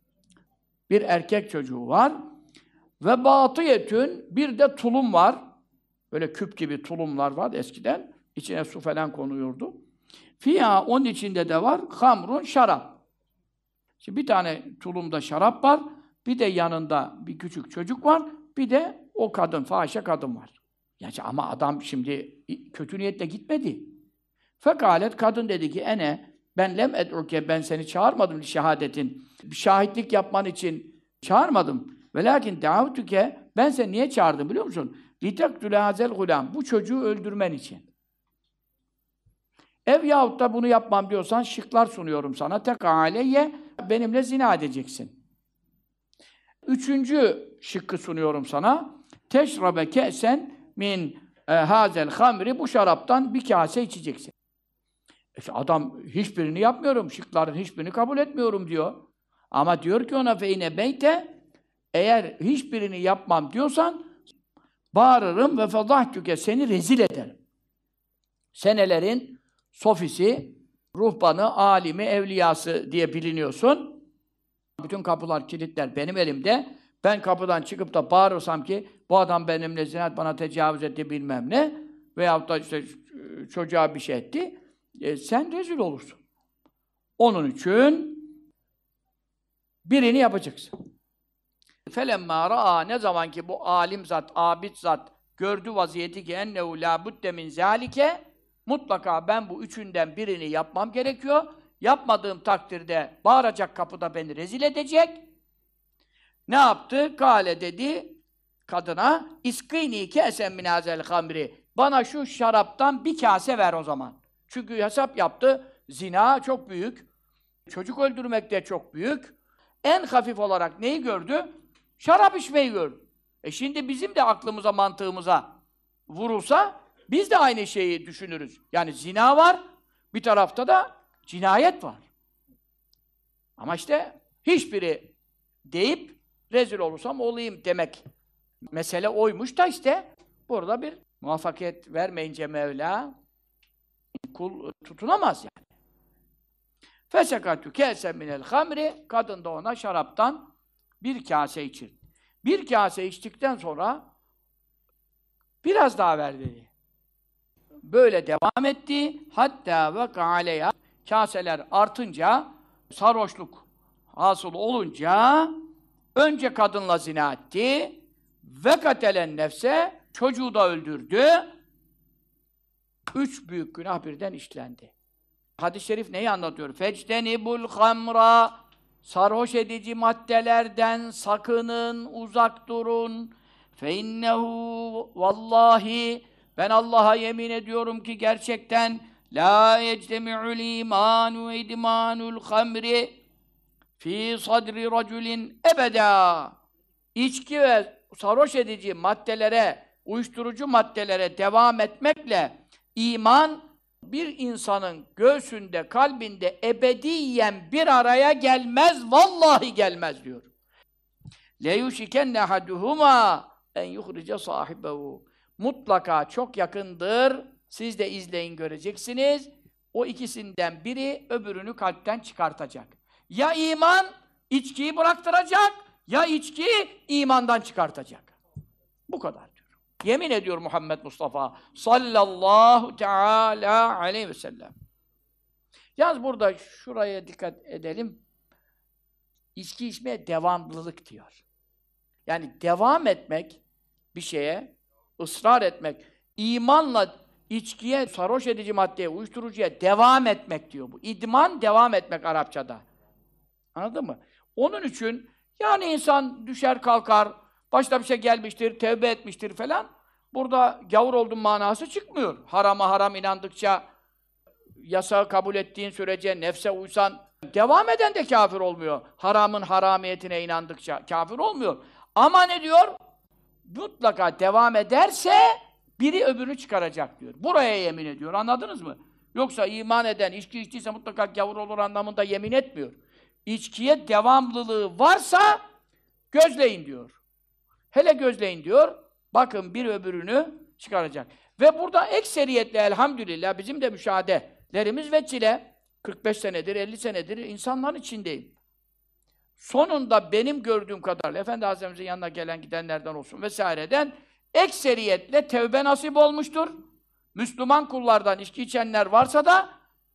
bir erkek çocuğu var. Ve batiyetün, bir de tulum var. Böyle küp gibi tulumlar var eskiden. İçine su falan konuyordu. Fiyâ, onun içinde de var hamrun, şarap. Şimdi bir tane tulumda şarap var. Bir de yanında bir küçük çocuk var. Bir de o kadın, fahişe kadın var. Yani ama adam şimdi kötü niyetle gitmedi. Fekalet, kadın dedi ki ben lem ed'uke, ben seni çağırmadım şehadetin. Bir şahitlik yapman için çağırmadım. Velakin davetüke, ben seni niye çağırdım biliyor musun? Litektüle hazel gulam, bu çocuğu öldürmen için. Ev yahut da bunu yapmam diyorsan şıklar sunuyorum sana. Tek aleyye, benimle zina edeceksin. Üçüncü şıkkı sunuyorum sana. Teşrabe ke'sen min hazel hamri, bu şaraptan bir kase içeceksin. Adam hiçbirini yapmıyorum, şıkların hiçbirini kabul etmiyorum diyor. Ama diyor ki ona feyne beyte, eğer hiçbirini yapmam diyorsan bağırırım ve fedahtüke, seni rezil ederim. Senelerin sofisi, ruhbanı, alimi, evliyası diye biliniyorsun. Bütün kapılar, kilitler benim elimde. Ben kapıdan çıkıp da bağırırsam ki bu adam benimle zina, bana tecavüz etti bilmem ne, veyahut da işte çocuğa bir şey etti. Sen rezil olursun. Onun için birini yapacaksın. Felemmâ ra'a, ne zaman ki bu alim zat, abid zat gördü vaziyeti ki ennehu lâ budde min zâlike, mutlaka ben bu üçünden birini yapmam gerekiyor. Yapmadığım takdirde bağıracak kapıda, beni rezil edecek. Ne yaptı? Kâle dedi kadına, iskînî kâsen min hâzel hamri, bana şu şaraptan bir kase ver o zaman. Çünkü hesap yaptı, zina çok büyük, çocuk öldürmek de çok büyük. En hafif olarak neyi gördü? Şarap içmeyi gördü. Şimdi bizim de aklımıza, mantığımıza vurulsa, biz de aynı şeyi düşünürüz. Yani zina var, bir tarafta da cinayet var. Ama işte hiçbiri deyip rezil olursam olayım demek. Mesele oymuş da işte burada bir muvaffakiyet vermeyince Mevla, kul tutunamaz yani. Fesekatü kâsen minel hamri, kadın da ona şaraptan bir kase içirdi. Bir kase içtikten sonra biraz daha ver dedi. Böyle devam etti. Hatta veka aleyha, kaseler artınca, sarhoşluk hasıl olunca önce kadınla zina etti ve katelen nefse, çocuğu da öldürdü. 3 büyük günah birden işlendi. Hadis-i şerif neyi anlatıyor? Fectenibul hamra, sarhoş edici maddelerden sakının, uzak durun. Fe innehu vallahi, ben Allah'a yemin ediyorum ki gerçekten la yectemi'ul imanu ve idmanul hamri fi sadri raculin ebeda. İçki ve sarhoş edici maddelere, uyuşturucu maddelere devam etmekle iman bir insanın göğsünde, kalbinde ebediyen bir araya gelmez, vallahi gelmez diyor. لَيُشِكَنَّ اَحَدُهُمَا en yuhrice sahibehu. Mutlaka çok yakındır. Siz de izleyin, göreceksiniz. O ikisinden biri öbürünü kalpten çıkartacak. Ya iman içkiyi bıraktıracak, ya içki imandan çıkartacak. Bu kadar diyor. Yemin ediyor Muhammed Mustafa sallallahu teala aleyhi ve sellem. Yalnız burada şuraya dikkat edelim. İçki içmeye devamlılık diyor. Yani devam etmek bir şeye, ısrar etmek, imanla içkiye, sarhoş edici maddeye, uyuşturucuya devam etmek diyor bu. İdman, devam etmek Arapçada. Anladın mı? Onun için yani insan düşer kalkar, başına bir şey gelmiştir, tevbe etmiştir falan. Burada gavur olduğun manası çıkmıyor. Harama haram inandıkça, yasağı kabul ettiğin sürece, nefse uysan, devam eden de kafir olmuyor. Haramın haramiyetine inandıkça kafir olmuyor. Ama ne diyor? Mutlaka devam ederse biri öbürünü çıkaracak diyor. Buraya yemin ediyor. Anladınız mı? Yoksa iman eden, içki içtiyse mutlaka gavur olur anlamında yemin etmiyor. İçkiye devamlılığı varsa gözleyin diyor. Hele gözleyin diyor. Bakın bir öbürünü çıkaracak. Ve burada ekseriyetle elhamdülillah bizim de müşahedelerimiz veçile 45 senedir, 50 senedir insanların içindeyim. Sonunda benim gördüğüm kadarıyla Efendi Hazretimizin yanına gelen gidenlerden olsun vesaireden ekseriyetle tevbe nasip olmuştur. Müslüman kullardan içki içenler varsa da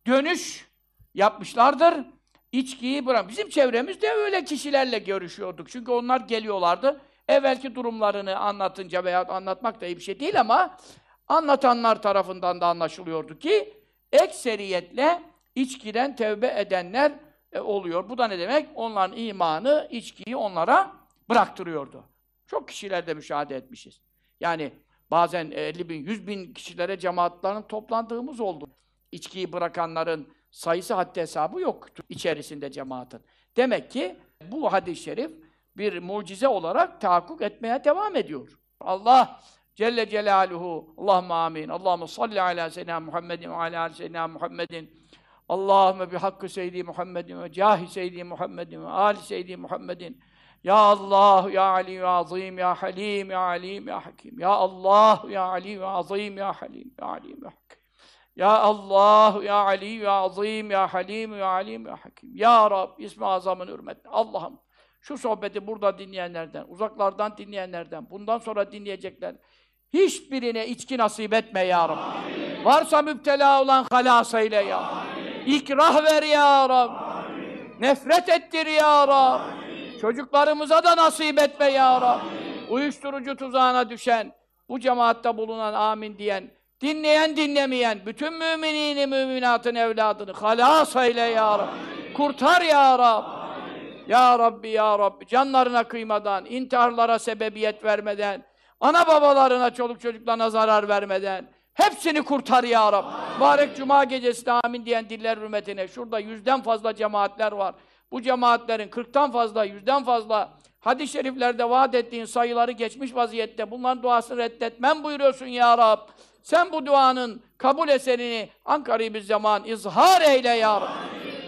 dönüş yapmışlardır. İçkiyi bırak. Bizim çevremizde öyle kişilerle görüşüyorduk. Çünkü onlar geliyorlardı. Evvelki durumlarını anlatınca veya anlatmak da iyi bir şey değil ama anlatanlar tarafından da anlaşılıyordu ki ekseriyetle içkiden tevbe edenler oluyor. Bu da ne demek? Onların imanı, içkiyi onlara bıraktırıyordu. Çok kişilerde müşahede etmişiz. Yani bazen 50 bin, 100 bin kişilere cemaatlerin toplandığımız oldu. İçkiyi bırakanların sayısı haddi hesabı yoktu içerisinde cemaatin. Demek ki bu hadis-i şerif bir mucize olarak tahakkuk etmeye devam ediyor. Allah Celle Celaluhu, Allahümme amin. Allahümme salli ala seyyidina Muhammedin ve ala seyyidina Muhammedin. Allahümme bihakkı seyyidi Muhammedin ve cahi seyyidi Muhammedin ve ali seyyidi Muhammedin. Ya Allah, ya Ali, ya Azim, ya Halim, ya Alim, ya Hakim. Ya Allah, ya Ali, ya Azim, ya Halim, ya Alim, ya Hakim. Ya Allah, ya Ali, ya Azim, ya Halim, ya Alim, ya Hakim. Ya Rab, İsmi Azam'ın hürmetine. Allah'ım, şu sohbeti burada dinleyenlerden, uzaklardan dinleyenlerden, bundan sonra dinleyecekler, hiçbirine içki nasip etme ya Rab. Amin. Varsa müptela olan halas eyle ya. Amin. İkrah ver ya Rab. Amin. Nefret ettir ya Rab. Amin. Çocuklarımıza da nasip etme ya Rab. Amin. Uyuşturucu tuzağına düşen, bu cemaatte bulunan amin diyen, dinleyen dinlemeyen, bütün müminini, müminatın evladını halas eyle ya Rab. Amin. Kurtar ya Rab. Amin. Ya Rabbi, ya Rabbi, canlarına kıymadan, intiharlara sebebiyet vermeden, ana babalarına, çoluk çocuklarına zarar vermeden, hepsini kurtar ya Rab. Mübarek Cuma gecesi de amin diyen diller hürmetine, şurada 100'den fazla cemaatler var. Bu cemaatlerin 40'tan fazla, 100'den fazla hadis-i şeriflerde vaat ettiğin sayıları geçmiş vaziyette. Bunların duasını reddetmem buyuruyorsun ya Rab. Sen bu duanın kabul eserini an-karib-i zaman izhar eyle ya Rab.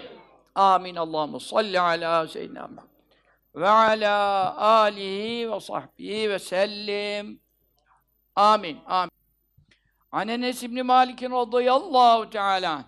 Amin. Allahümme salli ala seyyidina Muhammed ve ala alihi ve sahbihi ve sellim. Amin. Amin. An Enes İbn Malik radıyallahu teala.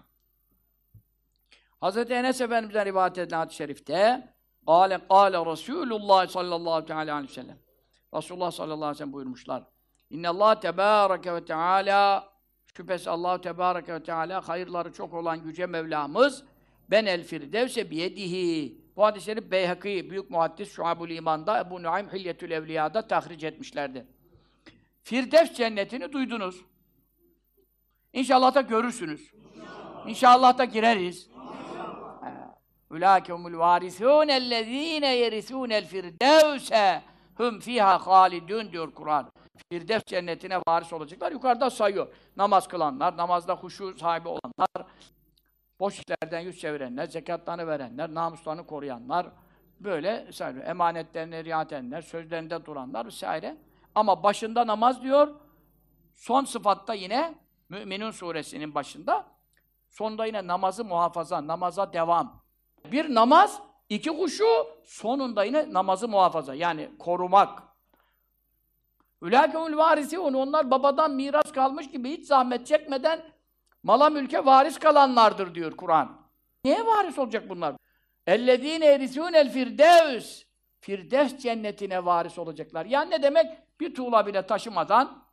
Hazreti Enes Efendimiz'den rivayet edilen hadis-i şerifte "Kâle Resulullah sallallahu teala aleyhi ve sellem." Resulullah sallallahu aleyhi ve sellem buyurmuşlar. İnnallâh tebâreke ve teâlâ, Şüphesiz Allah-u Tebareke ve Teala hayırları çok olan Yüce Mevlamız ben el firdevse biyedihi. Bu hadis-i şerif Beyhaki büyük muhaddis Şuab-ül İman'da, Ebu Nuaym Hilyetül Evliya'da tahric etmişlerdi. Firdevs cennetini duydunuz. İnşallah da görürsünüz. İnşallah da gireriz. Ulaikehumul varisûn ellezîne yerisûnel firdevse hum fîhâ hâlidûn diyor Kur'an. Firdevs cennetine varis olacaklar. Yukarıda sayıyor. Namaz kılanlar, namazda huşu sahibi olanlar, boş işlerden yüz çevirenler, zekatlarını verenler, namuslarını koruyanlar, böyle sayıyor. Emanetlerine riayet edenler, sözlerinde duranlar vesaire. Ama başında namaz diyor, son sıfatta yine Mü'minun suresinin başında, sonunda yine namazı muhafaza, namaza devam. Bir namaz, iki huşu, sonunda yine namazı muhafaza, yani korumak. Ülâkehumul vârisîn, onlar babadan miras kalmış gibi hiç zahmet çekmeden mala mülke varis kalanlardır diyor Kur'an. Niye varis olacak bunlar? اَلَّذ۪ينَ يَرِسُونَ الْفِرْدَوْسِ Firdevs cennetine varis olacaklar. Yani ne demek? Bir tuğla bile taşımadan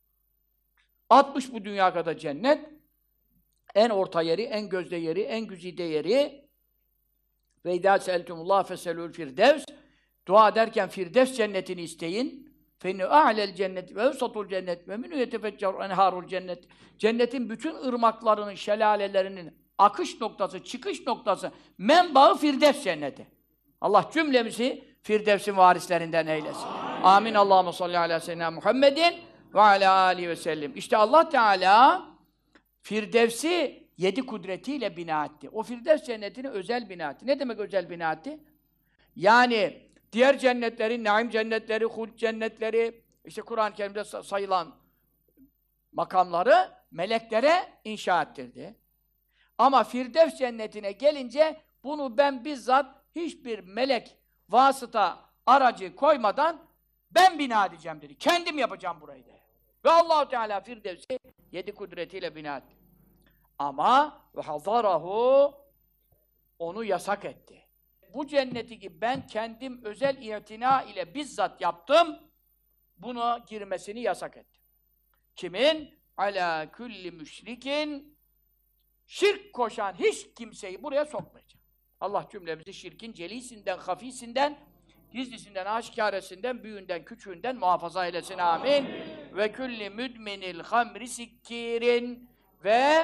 60 bu dünya kadar cennet, en orta yeri, en gözde yeri, en güzide yeri ve اِذَا سَأَلْتُمُ اللّٰهَ فَسَلُوا الْفِرْدَوْسِ Dua ederken Firdevs cennetini isteyin. فَاِنُّ اَعْلَى الْجَنَّةِ وَاَوْسَطُ الْجَنَّةِ وَمِنُّ يَتَفَجَّرُ اَنْهَارُ الْجَنَّةِ Cennetin bütün ırmaklarının, şelalelerinin akış noktası, çıkış noktası, menbaı Firdevs cenneti. Allah cümlemizi Firdevs'in varislerinden eylesin. Amin. Allahumme salli ala seyyidina Muhammedin ve ala alihi ve sellem. İşte Allah Teala Firdevs'i 7 kudretiyle bina etti. O Firdevs cennetini özel bina etti. Ne demek özel bina etti? Yani diğer cennetleri, naim cennetleri, huld cennetleri, işte Kur'an-ı Kerim'de sayılan makamları meleklere inşa ettirdi. Ama Firdevs cennetine gelince bunu ben bizzat hiçbir melek vasıta aracı koymadan ben bina edeceğim dedi. Kendim yapacağım burayı dedi. Ve Allah-u Teala Firdevs'i 7 kudretiyle bina etti. Ama ve hazarahu onu yasak etti. Bu cenneti ki ben kendim özel itina ile bizzat yaptım, buna girmesini yasak ettim. Kimin? Ala kulli müşrikin şirk koşan hiç kimseyi buraya sokmayacak. Allah cümlemizi şirkin celisinden, hafisinden, gizlisinden, aşikaresinden, büyüğünden, küçüğünden muhafaza eylesin. Amin. Ve kulli müdminil hamri sikkirin ve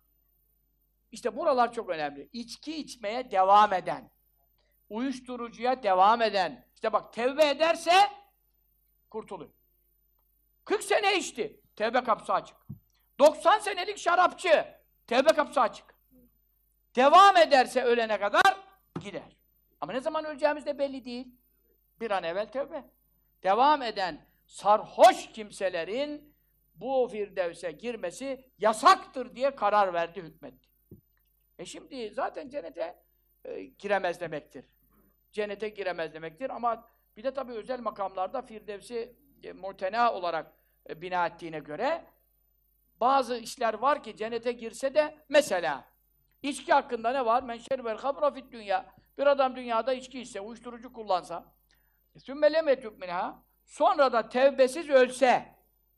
işte buralar çok önemli. İçki içmeye devam eden, uyuşturucuya devam eden, işte bak tevbe ederse kurtuluyor. 40 sene içti, tevbe kapısı açık. 90 senelik şarapçı, tevbe kapısı açık. Devam ederse ölene kadar gider. Ama ne zaman öleceğimiz de belli değil. Bir an evvel tevbe. Devam eden sarhoş kimselerin bu Firdevs'e girmesi yasaktır diye karar verdi, hükmetti. Şimdi zaten cennete giremez demektir. Cennete giremez demektir ama bir de tabii özel makamlarda Firdevs'i mutena olarak bina ettiğine göre bazı işler var ki cennete girse de mesela içki hakkında ne var? Men şeribel hamra fid dünya. Bir adam dünyada içki içse, uyuşturucu kullansa sümme lem yetub minha sonra da tevbesiz ölse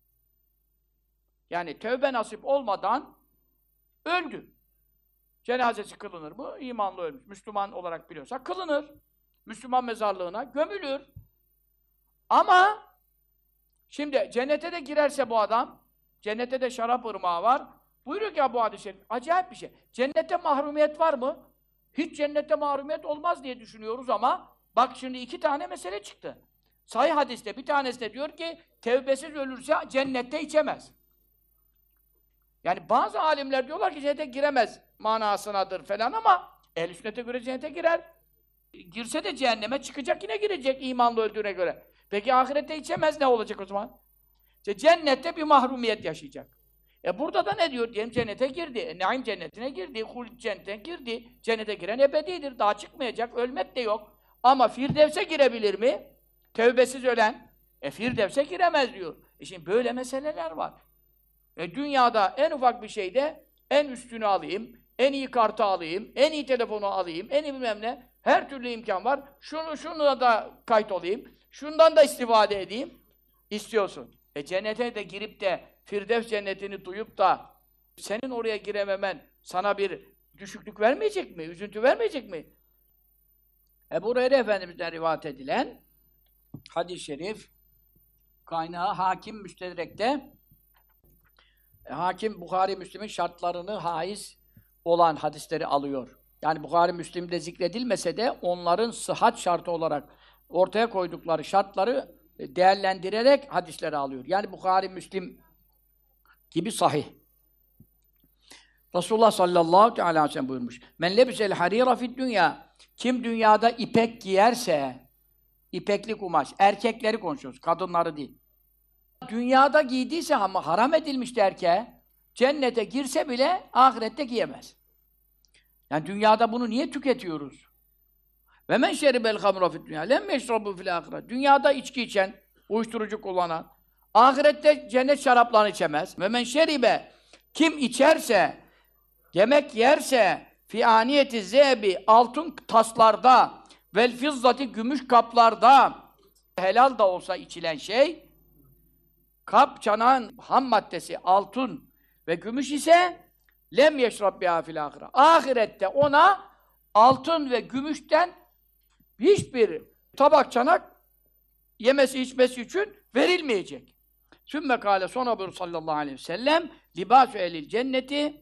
yani tevbe nasip olmadan öldü. Cenazesi kılınır mı? İmanlı ölmüş. Müslüman olarak biliyorsak kılınır. Müslüman mezarlığına gömülür. Ama şimdi cennete de girerse bu adam, cennete de şarap ırmağı var. Buyuruyor ki bu hadis-i şerif, acayip bir şey. Cennette mahrumiyet var mı? Hiç cennette mahrumiyet olmaz diye düşünüyoruz ama bak şimdi 2 tane mesele çıktı. Sahih hadiste bir tanesi de diyor ki tevbesiz ölürse cennette içemez. Yani bazı alimler diyorlar ki cennete giremez manasınadır falan ama ehl-i sünnete göre cennete girer. Girse de cehenneme çıkacak, yine girecek imanlı öldüğüne göre. Peki ahirette içemez, ne olacak o zaman? İşte cennette bir mahrumiyet yaşayacak. Burada da ne diyor? Diyelim cennete girdi. Naim cennetine girdi. Huld cennetine girdi. Cennete giren ebedidir. Daha çıkmayacak. Ölmek de yok. Ama Firdevs'e girebilir mi? Tevbesiz ölen. Firdevs'e giremez diyor. Şimdi böyle meseleler var. Dünyada en ufak bir şeyde en üstünü alayım, en iyi kartı alayım, en iyi telefonu alayım, en iyi bilmem ne. Her türlü imkan var. Şunu da kayıt olayım. Şundan da istifade edeyim. İstiyorsun. Cennete de girip de Firdevs cennetini duyup da senin oraya girememen sana bir düşüklük vermeyecek mi? Üzüntü vermeyecek mi? Ebu Hureyre Efendimiz'den rivayet edilen hadis-i şerif kaynağı Hakim Müstedrek'te Hakim Buhari Müslim'in şartlarını haiz olan hadisleri alıyor. Yani Buhari Müslim'de zikredilmese de onların sıhhat şartı olarak ortaya koydukları şartları değerlendirerek hadisleri alıyor. Yani Buhari Müslim gibi sahih. Resulullah sallallahu aleyhi ve sellem buyurmuş. Men lebisel harira fid dünya. Kim dünyada ipek giyerse, ipekli kumaş, erkekleri konuşuyoruz, kadınları değil. Dünyada giydiyse ama haram edilmişti erkeğe, cennete girse bile ahirette giyemez. Yani dünyada bunu niye tüketiyoruz? Ve men şeribel hamra fid dünya lem yeşrabu fil ahiret. Dünyada içki içen, uyuşturucu kullanan, ahirette cennet şaraplarını içemez. Ve men şeribe, kim içerse, yemek yerse, fi aniyeti zebi, altın taslarda, vel fizzati, gümüş kaplarda, helal da olsa içilen şey, kap, çanağın ham maddesi, altın ve gümüş ise, lem yeşrab biha fil ahire. Ahirette ona altın ve gümüşten hiçbir tabak, çanak yemesi, içmesi için verilmeyecek. Sümme kâle, sonra buyur sallallahu aleyhi ve sellem, libâsü ehlil cenneti,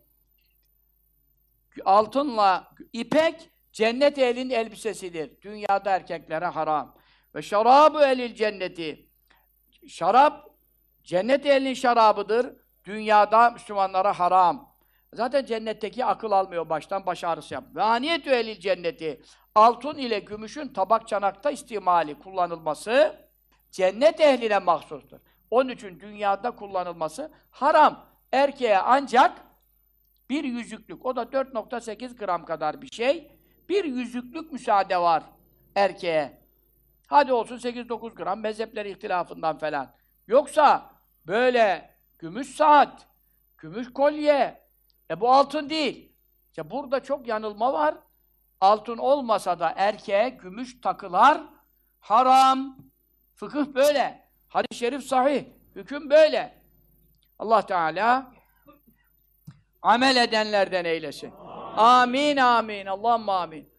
altınla ipek, cennet ehlinin elbisesidir. Dünyada erkeklere haram. Ve şarâbu ehlil cenneti, şarap, cennet ehlinin şarabıdır. Dünyada Müslümanlara haram. Zaten cennetteki akıl almıyor baştan, baş ağrısı yap. Ve aniyetü ehlil cenneti, altın ile gümüşün tabak çanakta istimali, kullanılması cennet ehline mahsustur. Onun için dünyada kullanılması haram. Erkeğe ancak bir yüzüklük, o da 4,8 gram kadar bir şey, bir yüzüklük müsaade var erkeğe. Hadi olsun 8-9 gram, mezhepleri ihtilafından falan. Yoksa böyle gümüş saat, gümüş kolye, bu altın değil. İşte burada çok yanılma var. Altın olmasa da erkeğe gümüş takılar haram. Fıkıh böyle. Hadis-i şerif sahih. Hüküm böyle. Allah Teala amel edenlerden eylesin. Amin, amin. Allahümme amin.